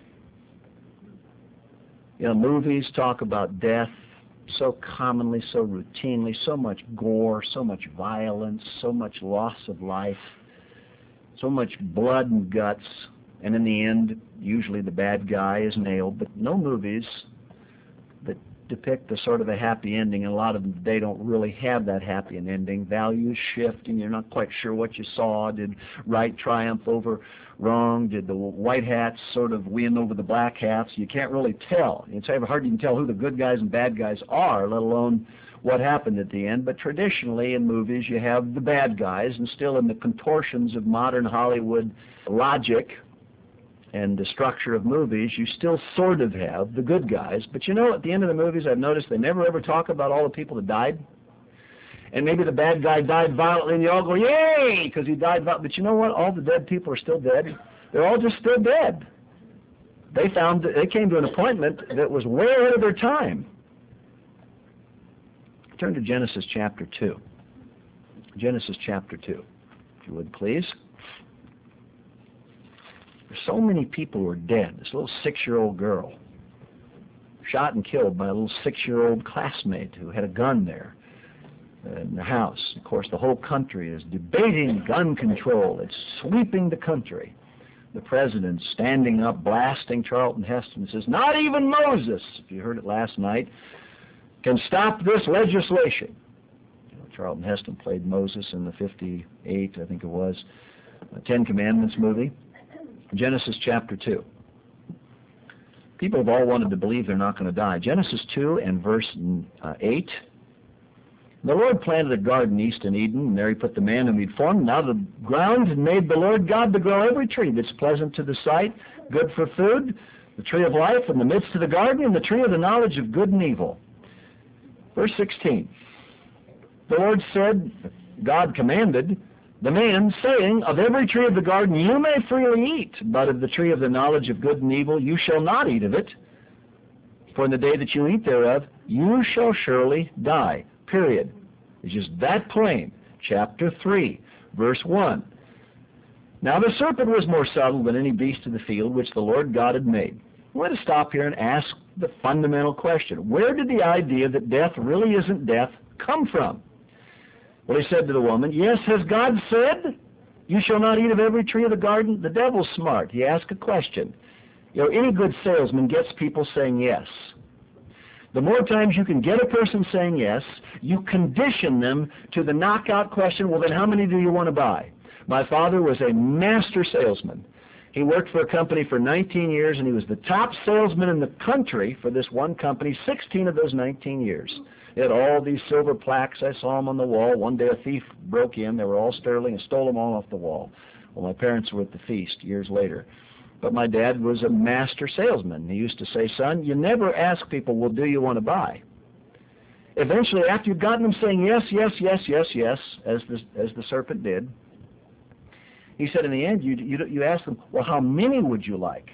You know, movies talk about death so commonly, so routinely, so much gore, so much violence, so much loss of life, so much blood and guts. And in the end, usually the bad guy is nailed. But no movies that depict the sort of a happy ending, and a lot of them today don't really have that happy an ending. Values shift, and you're not quite sure what you saw. Did right triumph over wrong? Did the white hats sort of win over the black hats? You can't really tell. It's hard to even tell who the good guys and bad guys are, let alone what happened at the end. But traditionally in movies you have the bad guys, and still in the contortions of modern Hollywood logic and the structure of movies, you still sort of have the good guys. But you know, at the end of the movies, I've noticed they never ever talk about all the people that died. And maybe the bad guy died violently, and you all go, yay, because he died violently. But you know what? All the dead people are still dead. They're all just still dead. They found, they came to an appointment that was way ahead of their time. Turn to Genesis chapter two. Genesis chapter two, if you would, please. So many people were dead. This little six-year-old girl, shot and killed by a little six-year-old classmate who had a gun there in the house. Of course, the whole country is debating gun control. It's sweeping the country. The president standing up, blasting Charlton Heston, says, not even Moses, if you heard it last night, can stop this legislation. You know, Charlton Heston played Moses in the fifty-eight, I think it was, Ten Commandments movie. Genesis chapter two. People have all wanted to believe they're not going to die. Genesis two and verse uh, eight. The Lord planted a garden east in Eden, and there he put the man whom he'd formed. Now the ground had made the Lord God to grow every tree that's pleasant to the sight, good for food, the tree of life in the midst of the garden, and the tree of the knowledge of good and evil. Verse sixteen. The Lord said, God commanded the man, saying, of every tree of the garden you may freely eat, but of the tree of the knowledge of good and evil you shall not eat of it. For in the day that you eat thereof, you shall surely die. Period. It's just that plain. Chapter three, verse one. Now the serpent was more subtle than any beast of the field which the Lord God had made. I want to stop here and ask the fundamental question. Where did the idea that death really isn't death come from? Well, he said to the woman, yes, has God said, you shall not eat of every tree of the garden? The devil's smart. He asked a question. You know, any good salesman gets people saying yes. The more times you can get a person saying yes, you condition them to the knockout question, well, then how many do you want to buy? My father was a master salesman. He worked for a company for nineteen years, and he was the top salesman in the country for this one company, sixteen of those nineteen years. He had all these silver plaques. I saw them on the wall. One day a thief broke in. They were all sterling and stole them all off the wall. Well, my parents were at the feast years later. But my dad was a master salesman. He used to say, son, you never ask people, well, do you want to buy? Eventually, after you've gotten them saying yes, yes, yes, yes, yes, as the, as the serpent did, he said in the end, you, you, you ask them, well, how many would you like?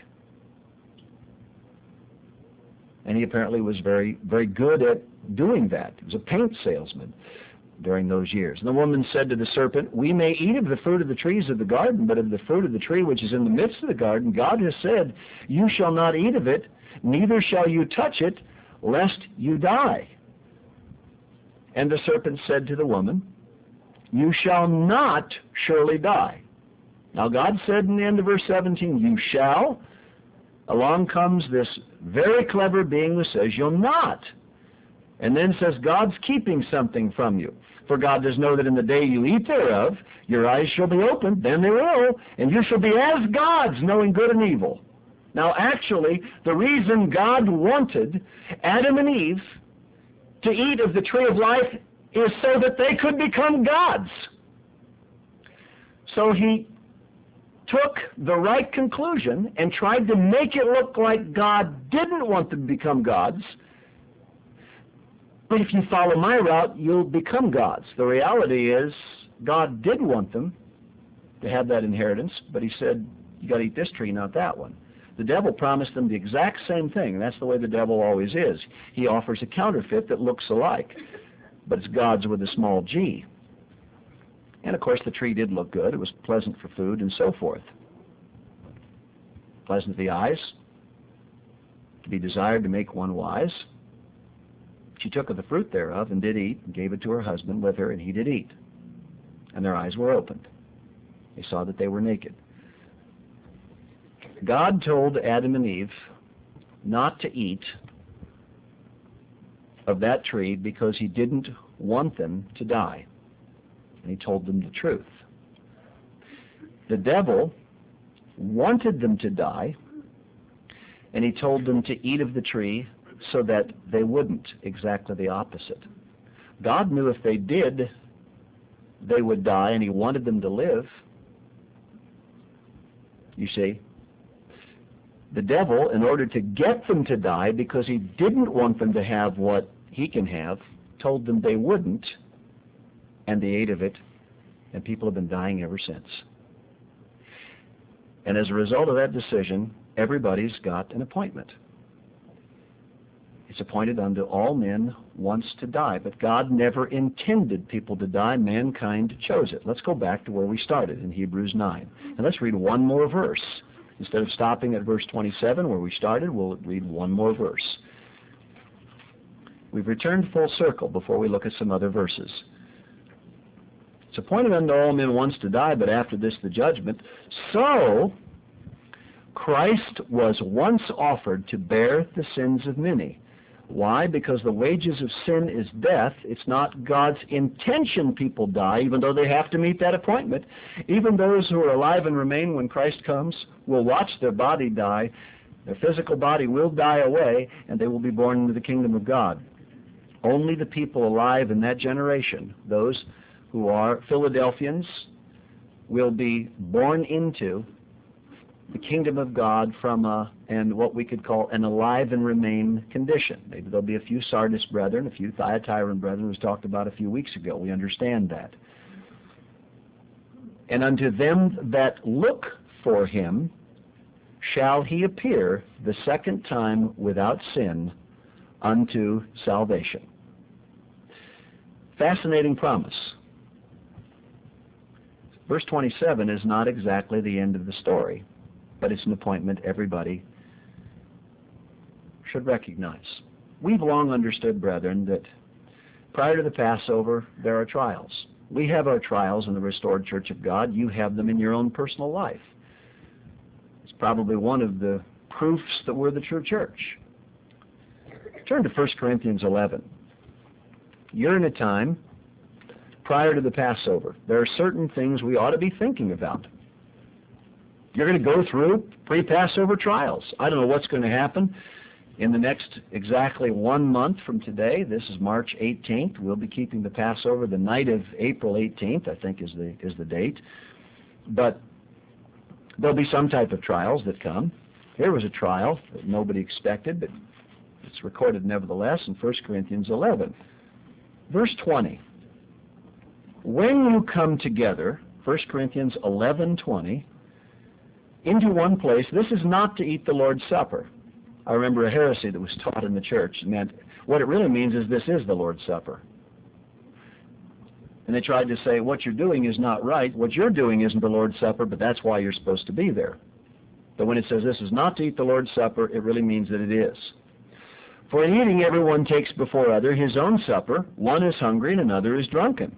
And he apparently was very, very good at doing that. He was a paint salesman during those years. And the woman said to the serpent, we may eat of the fruit of the trees of the garden, but of the fruit of the tree which is in the midst of the garden, God has said, you shall not eat of it, neither shall you touch it, lest you die. And the serpent said to the woman, you shall not surely die. Now God said in the end of verse seventeen, you shall. Along comes this very clever being who says you'll not. And then says God's keeping something from you. For God does know that in the day you eat thereof, your eyes shall be opened, then they will, and you shall be as gods, knowing good and evil. Now actually, the reason God wanted Adam and Eve to eat of the tree of life is so that they could become gods. So he took the right conclusion and tried to make it look like God didn't want them to become gods. But if you follow my route, you'll become gods. The reality is, God did want them to have that inheritance, but he said, you got to eat this tree, not that one. The devil promised them the exact same thing, and that's the way the devil always is. He offers a counterfeit that looks alike, but it's God's with a small g. And of course the tree did look good. It was pleasant for food and so forth. Pleasant to the eyes, to be desired to make one wise. She took of the fruit thereof and did eat, and gave it to her husband with her, and he did eat. And their eyes were opened. They saw that they were naked. God told Adam and Eve not to eat of that tree because he didn't want them to die. And he told them the truth. The devil wanted them to die, and he told them to eat of the tree so that they wouldn't. Exactly the opposite. God knew if they did, they would die, and he wanted them to live. You see, the devil, in order to get them to die, because he didn't want them to have what he can have, told them they wouldn't, and they ate of it, and people have been dying ever since. And as a result of that decision, everybody's got an appointment. It's appointed unto all men once to die, but God never intended people to die. Mankind chose it. Let's go back to where we started in Hebrews nine. And let's read one more verse. Instead of stopping at verse twenty-seven where we started, we'll read one more verse. We've returned full circle before we look at some other verses. It's appointed unto all men once to die, but after this the judgment. So Christ was once offered to bear the sins of many. Why? Because the wages of sin is death. It's not God's intention people die, even though they have to meet that appointment. Even those who are alive and remain when Christ comes will watch their body die. Their physical body will die away, and they will be born into the kingdom of God. Only the people alive in that generation, those who are Philadelphians, will be born into the kingdom of God from a, and what we could call an alive and remain condition. Maybe there'll be a few Sardis brethren, a few Thyatira brethren, was talked about a few weeks ago. We understand that. And unto them that look for him shall he appear the second time without sin unto salvation. Fascinating promise. Verse twenty-seven is not exactly the end of the story, but it's an appointment everybody should recognize. We've long understood, brethren, that prior to the Passover, there are trials. We have our trials in the restored Church of God. You have them in your own personal life. It's probably one of the proofs that we're the true church. Turn to First Corinthians eleven. You're in a time prior to the Passover. There are certain things we ought to be thinking about. You're going to go through pre-Passover trials. I don't know what's going to happen in the next exactly one month from today. This is March eighteenth. We'll be keeping the Passover the night of April eighteenth, I think is the is the date. But there'll be some type of trials that come. Here was a trial that nobody expected, but it's recorded nevertheless in First Corinthians eleven. Verse twenty. When you come together, First Corinthians eleven twenty, into one place, this is not to eat the Lord's Supper. I remember a heresy that was taught in the church, and that what it really means is this is the Lord's Supper. And they tried to say, what you're doing is not right. What you're doing isn't the Lord's Supper, but that's why you're supposed to be there. But when it says this is not to eat the Lord's Supper, it really means that it is. For in eating everyone takes before other his own supper. One is hungry and another is drunken.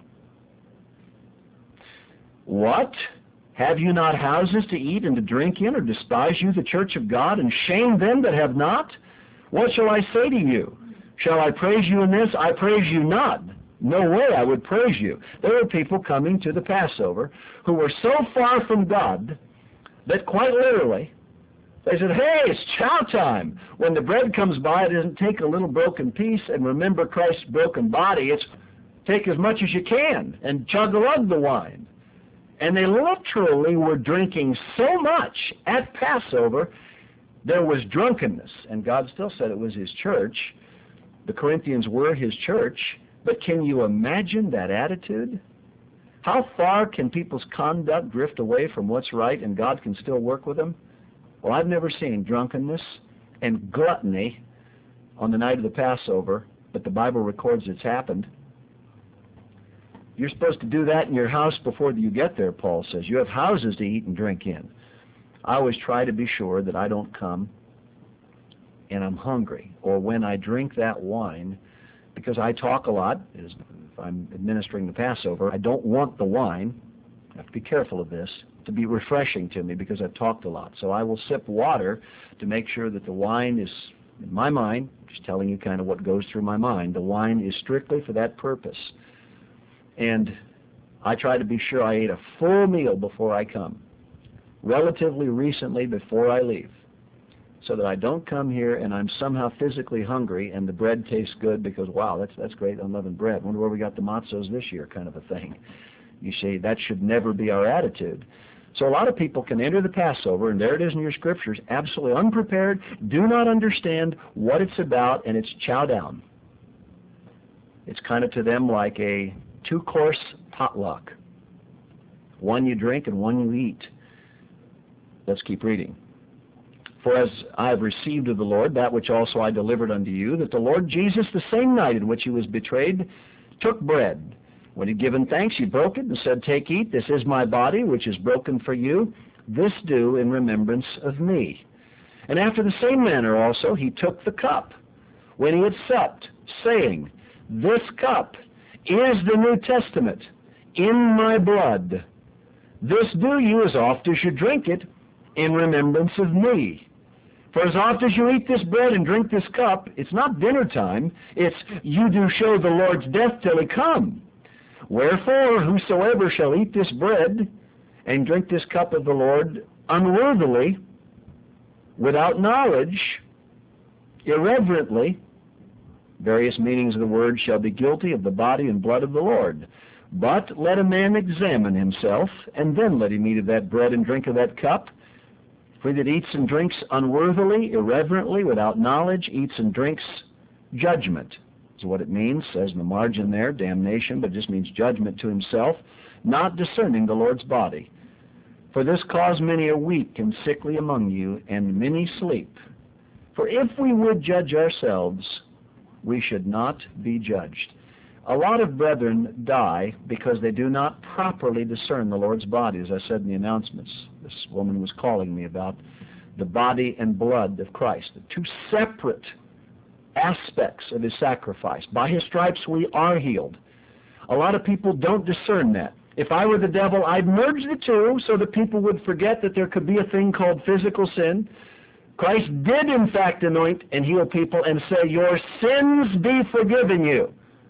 What? Have you not houses to eat and to drink in, or despise you the church of God, and shame them that have not? What shall I say to you? Shall I praise you in this? I praise you not. No way I would praise you. There were people coming to the Passover who were so far from God that quite literally they said, hey, it's chow time. When the bread comes by, it doesn't take a little broken piece and remember Christ's broken body. It's take as much as you can and chug-a-lug the wine. And they literally were drinking so much at Passover, there was drunkenness. And God still said it was his church. The Corinthians were his church. But can you imagine that attitude? How far can people's conduct drift away from what's right and God can still work with them? Well, I've never seen drunkenness and gluttony on the night of the Passover, but the Bible records it's happened. You're supposed to do that in your house before you get there, Paul says. You have houses to eat and drink in. I always try to be sure that I don't come and I'm hungry, or when I drink that wine, because I talk a lot, as if I'm administering the Passover, I don't want the wine, I have to be careful of this, to be refreshing to me because I've talked a lot. So I will sip water to make sure that the wine is, in my mind, just telling you kind of what goes through my mind, the wine is strictly for that purpose. And I try to be sure I ate a full meal before I come, relatively recently before I leave, so that I don't come here and I'm somehow physically hungry and the bread tastes good because, wow, that's that's great unleavened bread. Wonder where we got the matzos this year, kind of a thing. You see, that should never be our attitude. So a lot of people can enter the Passover, and there it is in your scriptures, absolutely unprepared, do not understand what it's about, and it's chow down. It's kind of to them like a two-course potluck. One you drink and one you eat. Let's keep reading. For as I have received of the Lord that which also I delivered unto you, that the Lord Jesus, the same night in which he was betrayed, took bread. When he had given thanks, he broke it and said, take, eat, this is my body, which is broken for you. This do in remembrance of me. And after the same manner also he took the cup, when he had supped, saying, this cup is the New Testament in my blood. This do you as oft as you drink it in remembrance of me. For as oft as you eat this bread and drink this cup, it's not dinner time, it's you do show the Lord's death till he come. Wherefore, whosoever shall eat this bread and drink this cup of the Lord unworthily, without knowledge, irreverently, various meanings of the word, shall be guilty of the body and blood of the Lord. But let a man examine himself, and then let him eat of that bread and drink of that cup. For he that eats and drinks unworthily, irreverently, without knowledge, eats and drinks judgment. Is what it means, says in the margin there, damnation, but it just means judgment to himself, not discerning the Lord's body. For this cause many are weak and sickly among you, and many sleep. For if we would judge ourselves, we should not be judged. A lot of brethren die because they do not properly discern the Lord's body, as I said in the announcements. This woman was calling me about the body and blood of Christ, the two separate aspects of his sacrifice. By his stripes we are healed. A lot of people don't discern that. If I were the devil, I'd merge the two so that people would forget that there could be a thing called physical sin. Christ did in fact anoint and heal people and say, your sins be forgiven you,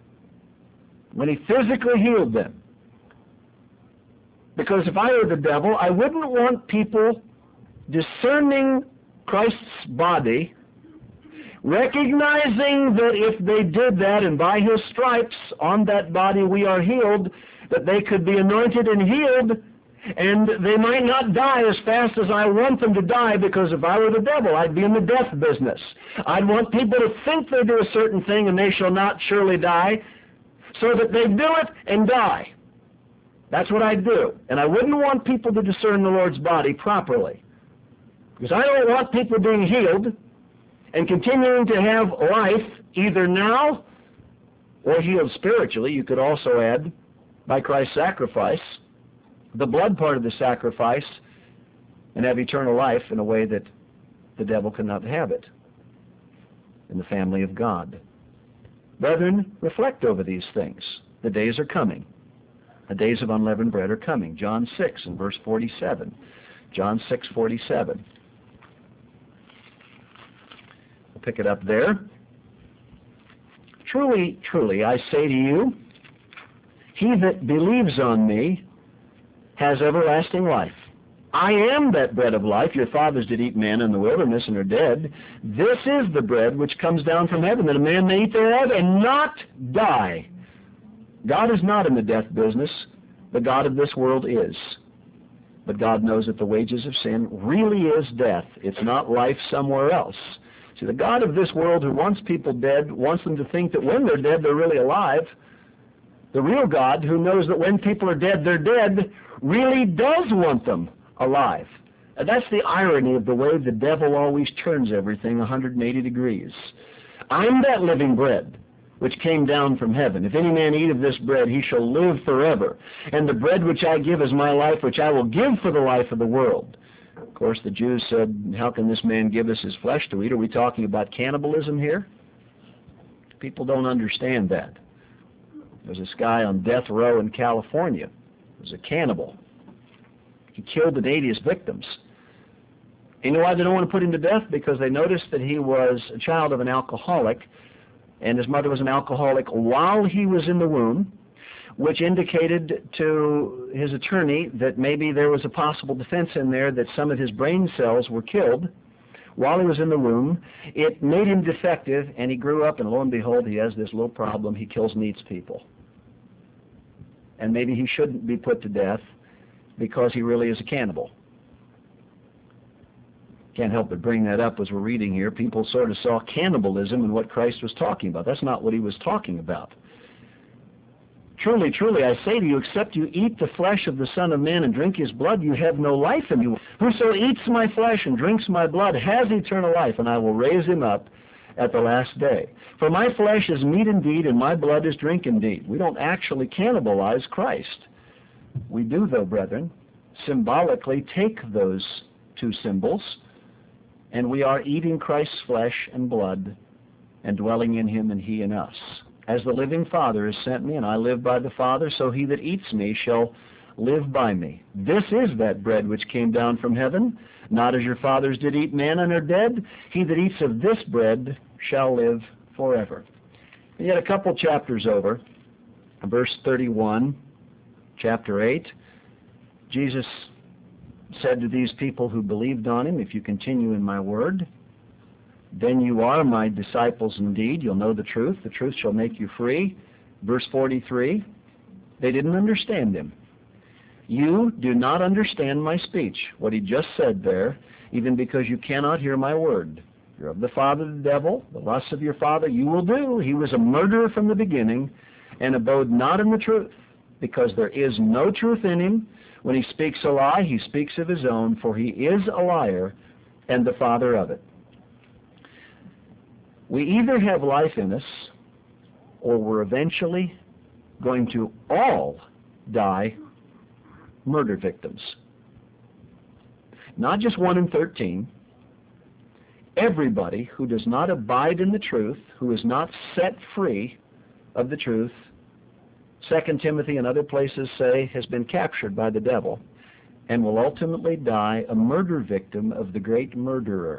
when he physically healed them. Because if I were the devil, I wouldn't want people discerning Christ's body, recognizing that if they did that and by His stripes on that body we are healed, that they could be anointed and healed, and they might not die as fast as I want them to die, because if I were the devil, I'd be in the death business. I'd want people to think they do a certain thing and they shall not surely die, so that they do it and die. That's what I'd do. And I wouldn't want people to discern the Lord's body properly, because I don't want people being healed and continuing to have life either now or healed spiritually. You could also add, by Christ's sacrifice, the blood part of the sacrifice, and have eternal life in a way that the devil cannot have it in the family of God. Brethren, reflect over these things. The days are coming. The days of unleavened bread are coming. John six and verse forty-seven. John six forty-seven. We'll pick it up there. Truly, truly, I say to you, he that believes on me has everlasting life. I am that bread of life. Your fathers did eat manna in the wilderness and are dead. This is the bread which comes down from heaven, that a man may eat thereof and not die. God is not in the death business. The God of this world is. But God knows that the wages of sin really is death. It's not life somewhere else. See, the God of this world, who wants people dead, wants them to think that when they're dead, they're really alive. The real God, who knows that when people are dead, they're dead, really does want them alive. And that's the irony of the way the devil always turns everything one hundred eighty degrees. I'm that living bread which came down from heaven. If any man eat of this bread, he shall live forever. And the bread which I give is my life, which I will give for the life of the world. Of course, the Jews said, how can this man give us his flesh to eat? Are we talking about cannibalism here? People don't understand that. There's this guy on death row in California. He was a cannibal. He killed and ate his victims. You know why they don't want to put him to death? Because they noticed that he was a child of an alcoholic, and his mother was an alcoholic while he was in the womb, which indicated to his attorney that maybe there was a possible defense in there that some of his brain cells were killed while he was in the womb. It made him defective, and he grew up, and lo and behold, he has this little problem. He kills and eats people. And maybe he shouldn't be put to death because he really is a cannibal. Can't help but bring that up as we're reading here. People sort of saw cannibalism in what Christ was talking about. That's not what he was talking about. Truly, truly, I say to you, except you eat the flesh of the Son of Man and drink his blood, you have no life in you. Whoso eats my flesh and drinks my blood has eternal life, and I will raise him up at the last day. For my flesh is meat indeed, and my blood is drink indeed. We don't actually cannibalize Christ. We do, though, brethren, symbolically take those two symbols, and we are eating Christ's flesh and blood and dwelling in him and he in us. As the living Father has sent me, and I live by the Father, so he that eats me shall live by me. This is that bread which came down from heaven, not as your fathers did eat manna and are dead. He that eats of this bread shall live forever. And yet a couple chapters over, verse thirty-one, chapter eight, Jesus said to these people who believed on him, if you continue in my word, then you are my disciples indeed. You'll know the truth. The truth shall make you free. Verse forty-three, they didn't understand him. You do not understand my speech, what he just said there, even because you cannot hear my word. You're of the father of the devil, the lusts of your father you will do. He was a murderer from the beginning and abode not in the truth, because there is no truth in him. When he speaks a lie, he speaks of his own, for he is a liar and the father of it. We either have life in us, or we're eventually going to all die murder victims. Not just one in thirteen. Everybody who does not abide in the truth, who is not set free of the truth, Second Timothy and other places say, has been captured by the devil and will ultimately die a murder victim of the great murderer.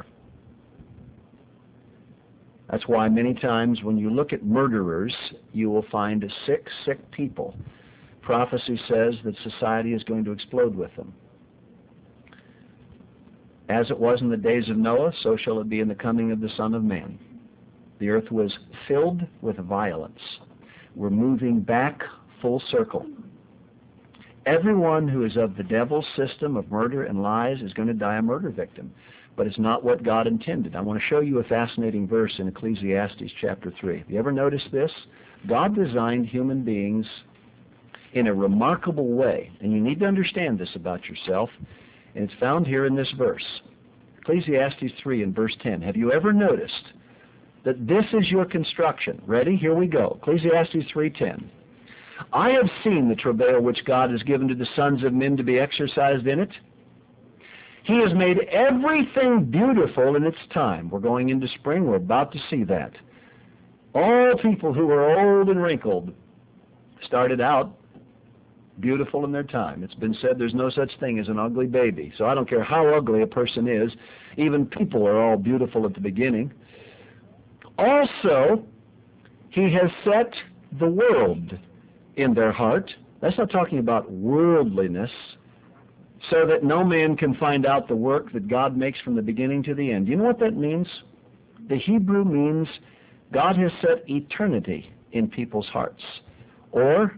That's why many times when you look at murderers, you will find sick, sick people. Prophecy says that society is going to explode with them. As it was in the days of Noah, so shall it be in the coming of the Son of Man. The earth was filled with violence. We're moving back full circle. Everyone who is of the devil's system of murder and lies is going to die a murder victim. But it's not what God intended. I want to show you a fascinating verse in Ecclesiastes chapter three. Have you ever noticed this? God designed human beings in a remarkable way. And you need to understand this about yourself. And it's found here in this verse. Ecclesiastes three and verse ten. Have you ever noticed that this is your construction? Ready? Here we go. Ecclesiastes three ten. I have seen the travail which God has given to the sons of men to be exercised in it. He has made everything beautiful in its time. We're going into spring. We're about to see that. All people who are old and wrinkled started out beautiful in their time. It's been said there's no such thing as an ugly baby. So I don't care how ugly a person is. Even people are all beautiful at the beginning. Also, He has set the world in their heart. That's not talking about worldliness. So that no man can find out the work that God makes from the beginning to the end. Do you know what that means? The Hebrew means God has set eternity in people's hearts. Or,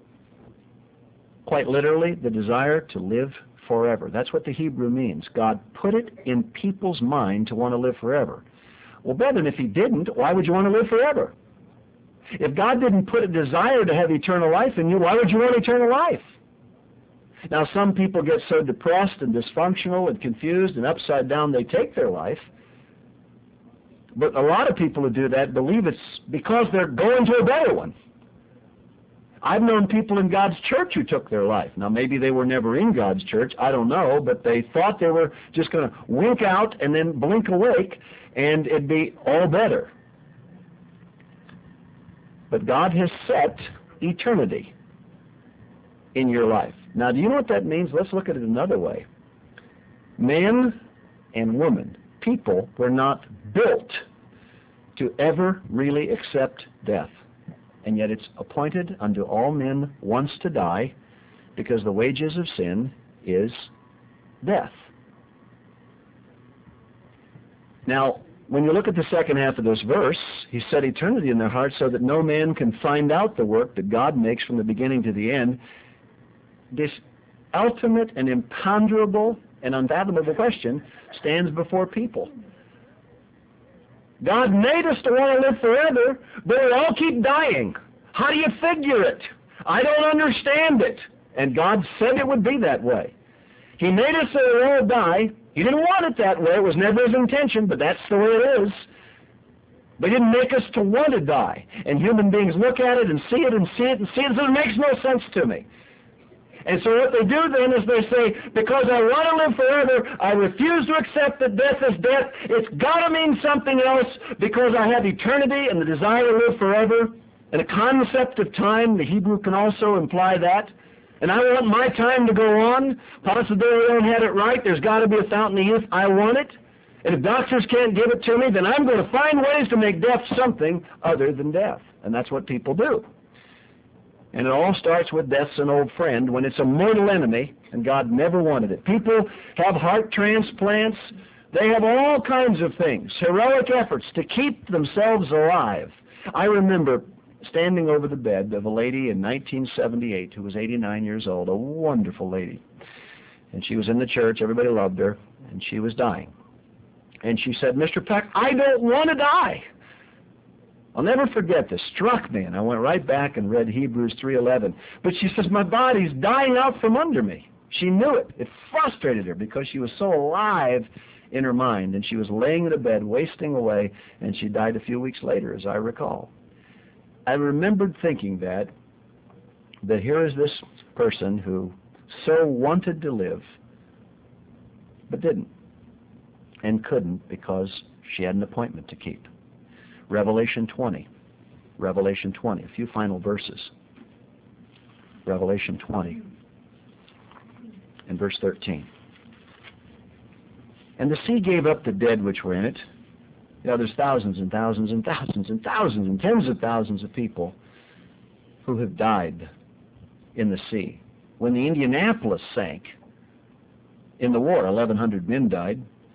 quite literally, the desire to live forever. That's what the Hebrew means. God put it in people's mind to want to live forever. Well, brethren, if He didn't, why would you want to live forever? If God didn't put a desire to have eternal life in you, why would you want eternal life? Now, some people get so depressed and dysfunctional and confused and upside down they take their life. But a lot of people who do that believe it's because they're going to a better one. I've known people in God's church who took their life. Now, maybe they were never in God's church, I don't know, but they thought they were just going to wink out and then blink awake and it'd be all better. But God has set eternity in your life. Now, do you know what that means? Let's look at it another way. Man and woman, people, were not built to ever really accept death. And yet it's appointed unto all men once to die, because the wages of sin is death. Now, when you look at the second half of this verse, He set eternity in their hearts so that no man can find out the work that God makes from the beginning to the end. This ultimate and imponderable and unfathomable question stands before people. God made us to want to live forever, but we all keep dying. How do you figure it? I don't understand it. And God said it would be that way. He made us so we all die. He didn't want it that way. It was never His intention, but that's the way it is. But He didn't make us to want to die. And human beings look at it and see it and see it and see it, so it makes no sense to me. And so what they do then is they say, because I want to live forever, I refuse to accept that death is death. It's got to mean something else because I have eternity and the desire to live forever. And a concept of time, the Hebrew can also imply that. And I want my time to go on. Ponce de Leon had it right. There's got to be a fountain of youth. I want it. And if doctors can't give it to me, then I'm going to find ways to make death something other than death. And that's what people do. And it all starts with death's an old friend when it's a mortal enemy, and God never wanted it. People have heart transplants. They have all kinds of things, heroic efforts to keep themselves alive. I remember standing over the bed of a lady in nineteen seventy-eight who was eighty-nine years old, a wonderful lady. And she was in the church. Everybody loved her, and she was dying. And she said, Mister Peck, I don't want to die. I'll never forget this. Struck me, and I went right back and read Hebrews three eleven. But she says, my body's dying out from under me. She knew it. It frustrated her because she was so alive in her mind, and she was laying in a bed, wasting away, and she died a few weeks later, as I recall. I remembered thinking that, that here is this person who so wanted to live, but didn't, and couldn't because she had an appointment to keep. Revelation twenty. Revelation twenty. A few final verses. Revelation twenty and verse thirteen. And the sea gave up the dead which were in it. You know, there's thousands and thousands and thousands and thousands and tens of thousands of people who have died in the sea. When the Indianapolis sank in the war, eleven hundred men died.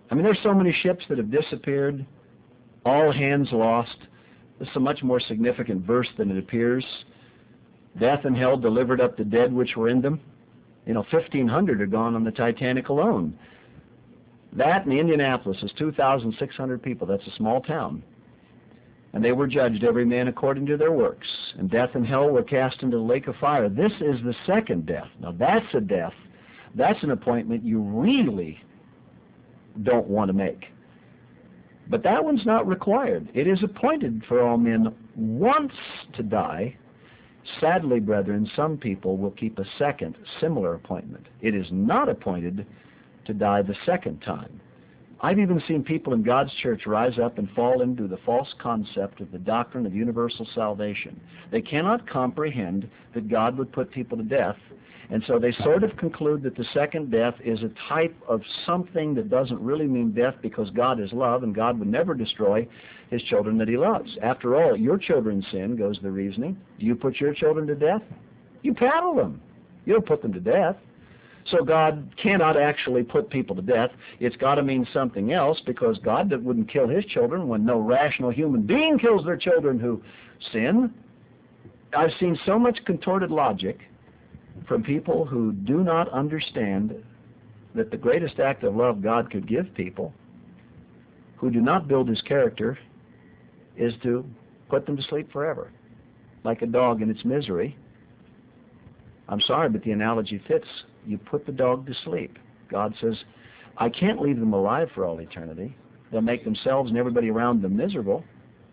I mean, there's so many ships that have disappeared, all hands lost. This is a much more significant verse than it appears. Death and hell delivered up the dead which were in them. You know, fifteen hundred are gone on the Titanic alone. That in Indianapolis is two thousand six hundred people. That's a small town. And they were judged, every man according to their works. And death and hell were cast into the lake of fire. This is the second death. Now that's a death. That's an appointment you really don't want to make. But that one's not required. It is appointed for all men once to die. Sadly, brethren, some people will keep a second similar appointment. It is not appointed to die the second time. I've even seen people in God's church rise up and fall into the false concept of the doctrine of universal salvation. They cannot comprehend that God would put people to death, and so they sort of conclude that the second death is a type of something that doesn't really mean death, because God is love and God would never destroy his children that he loves. After all, your children sin, goes the reasoning. Do you put your children to death? You paddle them. You don't put them to death. So God cannot actually put people to death. It's got to mean something else, because God wouldn't kill his children when no rational human being kills their children who sin. I've seen so much contorted logic from people who do not understand that the greatest act of love God could give people who do not build his character is to put them to sleep forever, like a dog in its misery. I'm sorry, but the analogy fits. You put the dog to sleep. God says, I can't leave them alive for all eternity. They'll make themselves and everybody around them miserable.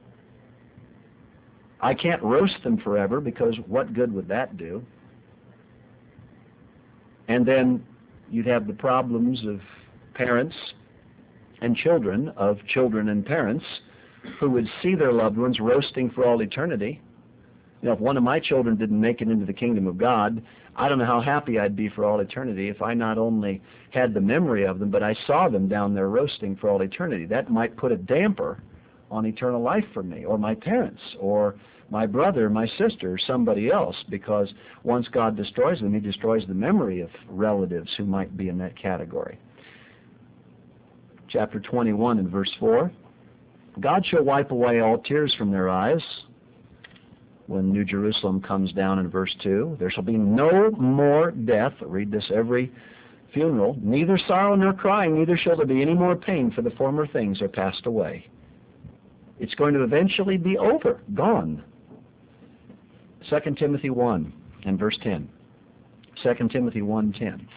I can't roast them forever, because what good would that do? And then you'd have the problems of parents and children, of children and parents, who would see their loved ones roasting for all eternity. You know, if one of my children didn't make it into the kingdom of God, I don't know how happy I'd be for all eternity if I not only had the memory of them, but I saw them down there roasting for all eternity. That might put a damper on eternal life for me, or my parents, or my brother, my sister, or somebody else, because once God destroys them, he destroys the memory of relatives who might be in that category. Chapter twenty-one and verse four, God shall wipe away all tears from their eyes. When New Jerusalem comes down in verse two, there shall be no more death. Read this every funeral. Neither sorrow nor crying, neither shall there be any more pain, for the former things are passed away. It's going to eventually be over, gone. Second Timothy one and verse ten. Second Timothy one ten.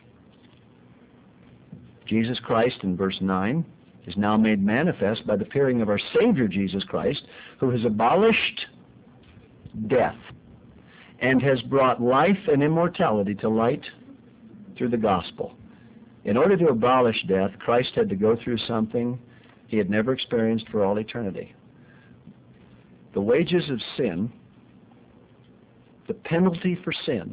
Jesus Christ, in verse nine, is now made manifest by the appearing of our Savior Jesus Christ, who has abolished death and has brought life and immortality to light through the gospel. In order to abolish death, Christ had to go through something he had never experienced for all eternity. The wages of sin, the penalty for sin,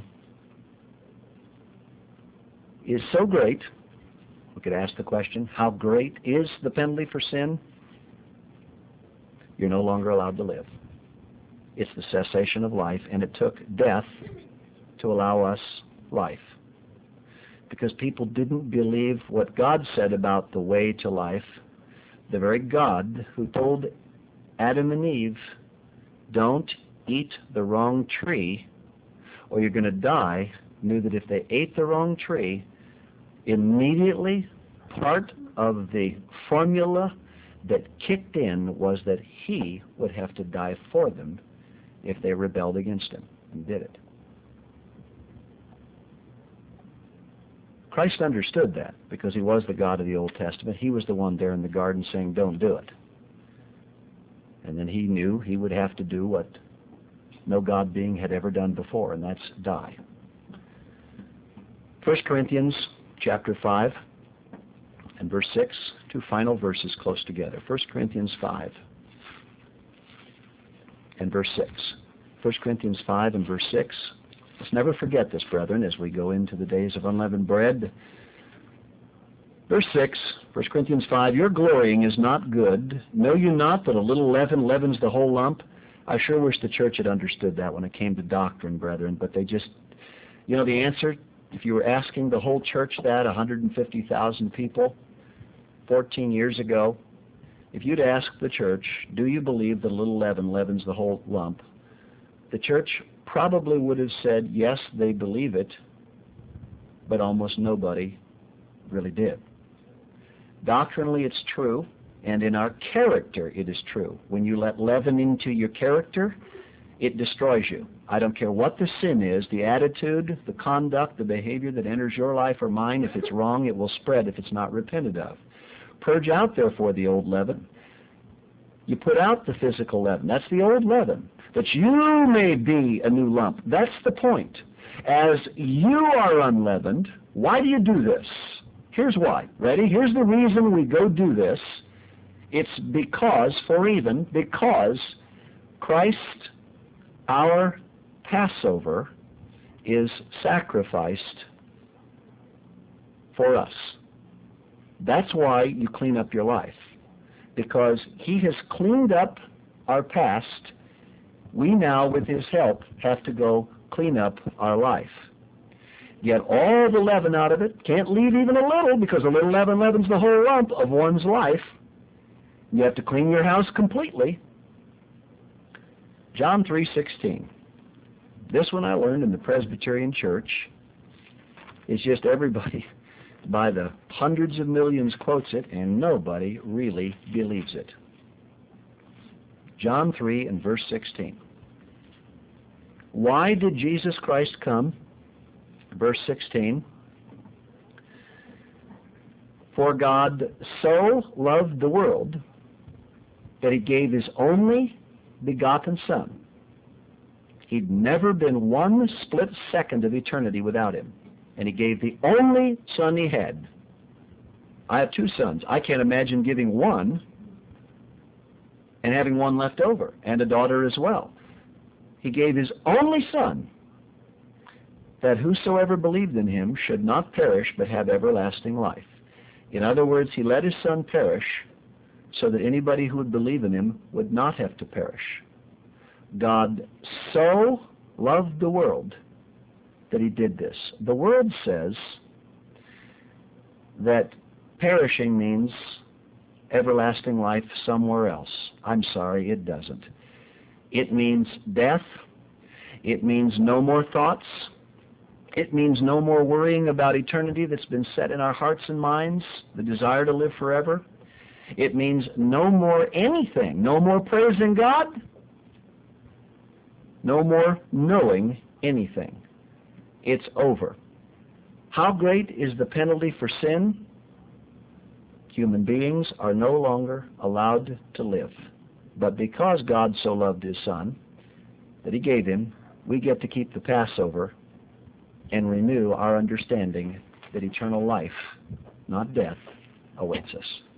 is so great. We could ask the question, how great is the penalty for sin? You're no longer allowed to live. It's the cessation of life, and it took death to allow us life. Because people didn't believe what God said about the way to life. The very God who told Adam and Eve, don't eat the wrong tree or you're going to die, knew that if they ate the wrong tree, immediately part of the formula that kicked in was that he would have to die for them if they rebelled against him, and did it. Christ understood that, because he was the God of the Old Testament. He was the one there in the garden saying, don't do it. And then he knew he would have to do what no God being had ever done before, and that's die. First Corinthians chapter five and verse six, two final verses close together. First Corinthians five and verse six. First Corinthians five and verse six. Let's never forget this, brethren, as we go into the days of unleavened bread. Verse six, First Corinthians five, your glorying is not good. Know you not that a little leaven leavens the whole lump? I sure wish the church had understood that when it came to doctrine, brethren, but they just, you know the answer? If you were asking the whole church that, one hundred fifty thousand people, fourteen years ago, if you'd asked the church, do you believe that a little leaven leavens the whole lump? The church probably would have said, yes, they believe it, but almost nobody really did. Doctrinally, it's true, and in our character, it is true. When you let leaven into your character, it destroys you. I don't care what the sin is, the attitude, the conduct, the behavior that enters your life or mine, if it's wrong, it will spread if it's not repented of. Purge out, therefore, the old leaven. You put out the physical leaven. That's the old leaven. That you may be a new lump. That's the point. As you are unleavened, why do you do this? Here's why. Ready? Here's the reason we go do this. It's because, for even, because Christ, our Passover, is sacrificed for us. That's why you clean up your life. Because he has cleaned up our past, we now, with his help, have to go clean up our life. Get all the leaven out of it. Can't leave even a little, because a little leaven leavens the whole lump of one's life. You have to clean your house completely. John three sixteen. This one I learned in the Presbyterian Church. It's just everybody by the hundreds of millions quotes it, and nobody really believes it. John three and verse sixteen. Why did Jesus Christ come? Verse sixteen. For God so loved the world that he gave his only begotten Son. He'd never been one split second of eternity without him. And he gave the only son he had. I have two sons. I can't imagine giving one and having one left over, and a daughter as well. He gave his only Son, that whosoever believed in him should not perish but have everlasting life. In other words, he let his Son perish so that anybody who would believe in him would not have to perish. God so loved the world that he did this. The world says that perishing means everlasting life somewhere else. I'm sorry, it doesn't. It means death. It means no more thoughts. It means no more worrying about eternity that's been set in our hearts and minds, the desire to live forever. It means no more anything, no more praising God, no more knowing anything. It's over. How great is the penalty for sin? Human beings are no longer allowed to live. But because God so loved his Son that he gave him, we get to keep the Passover and renew our understanding that eternal life, not death, awaits us.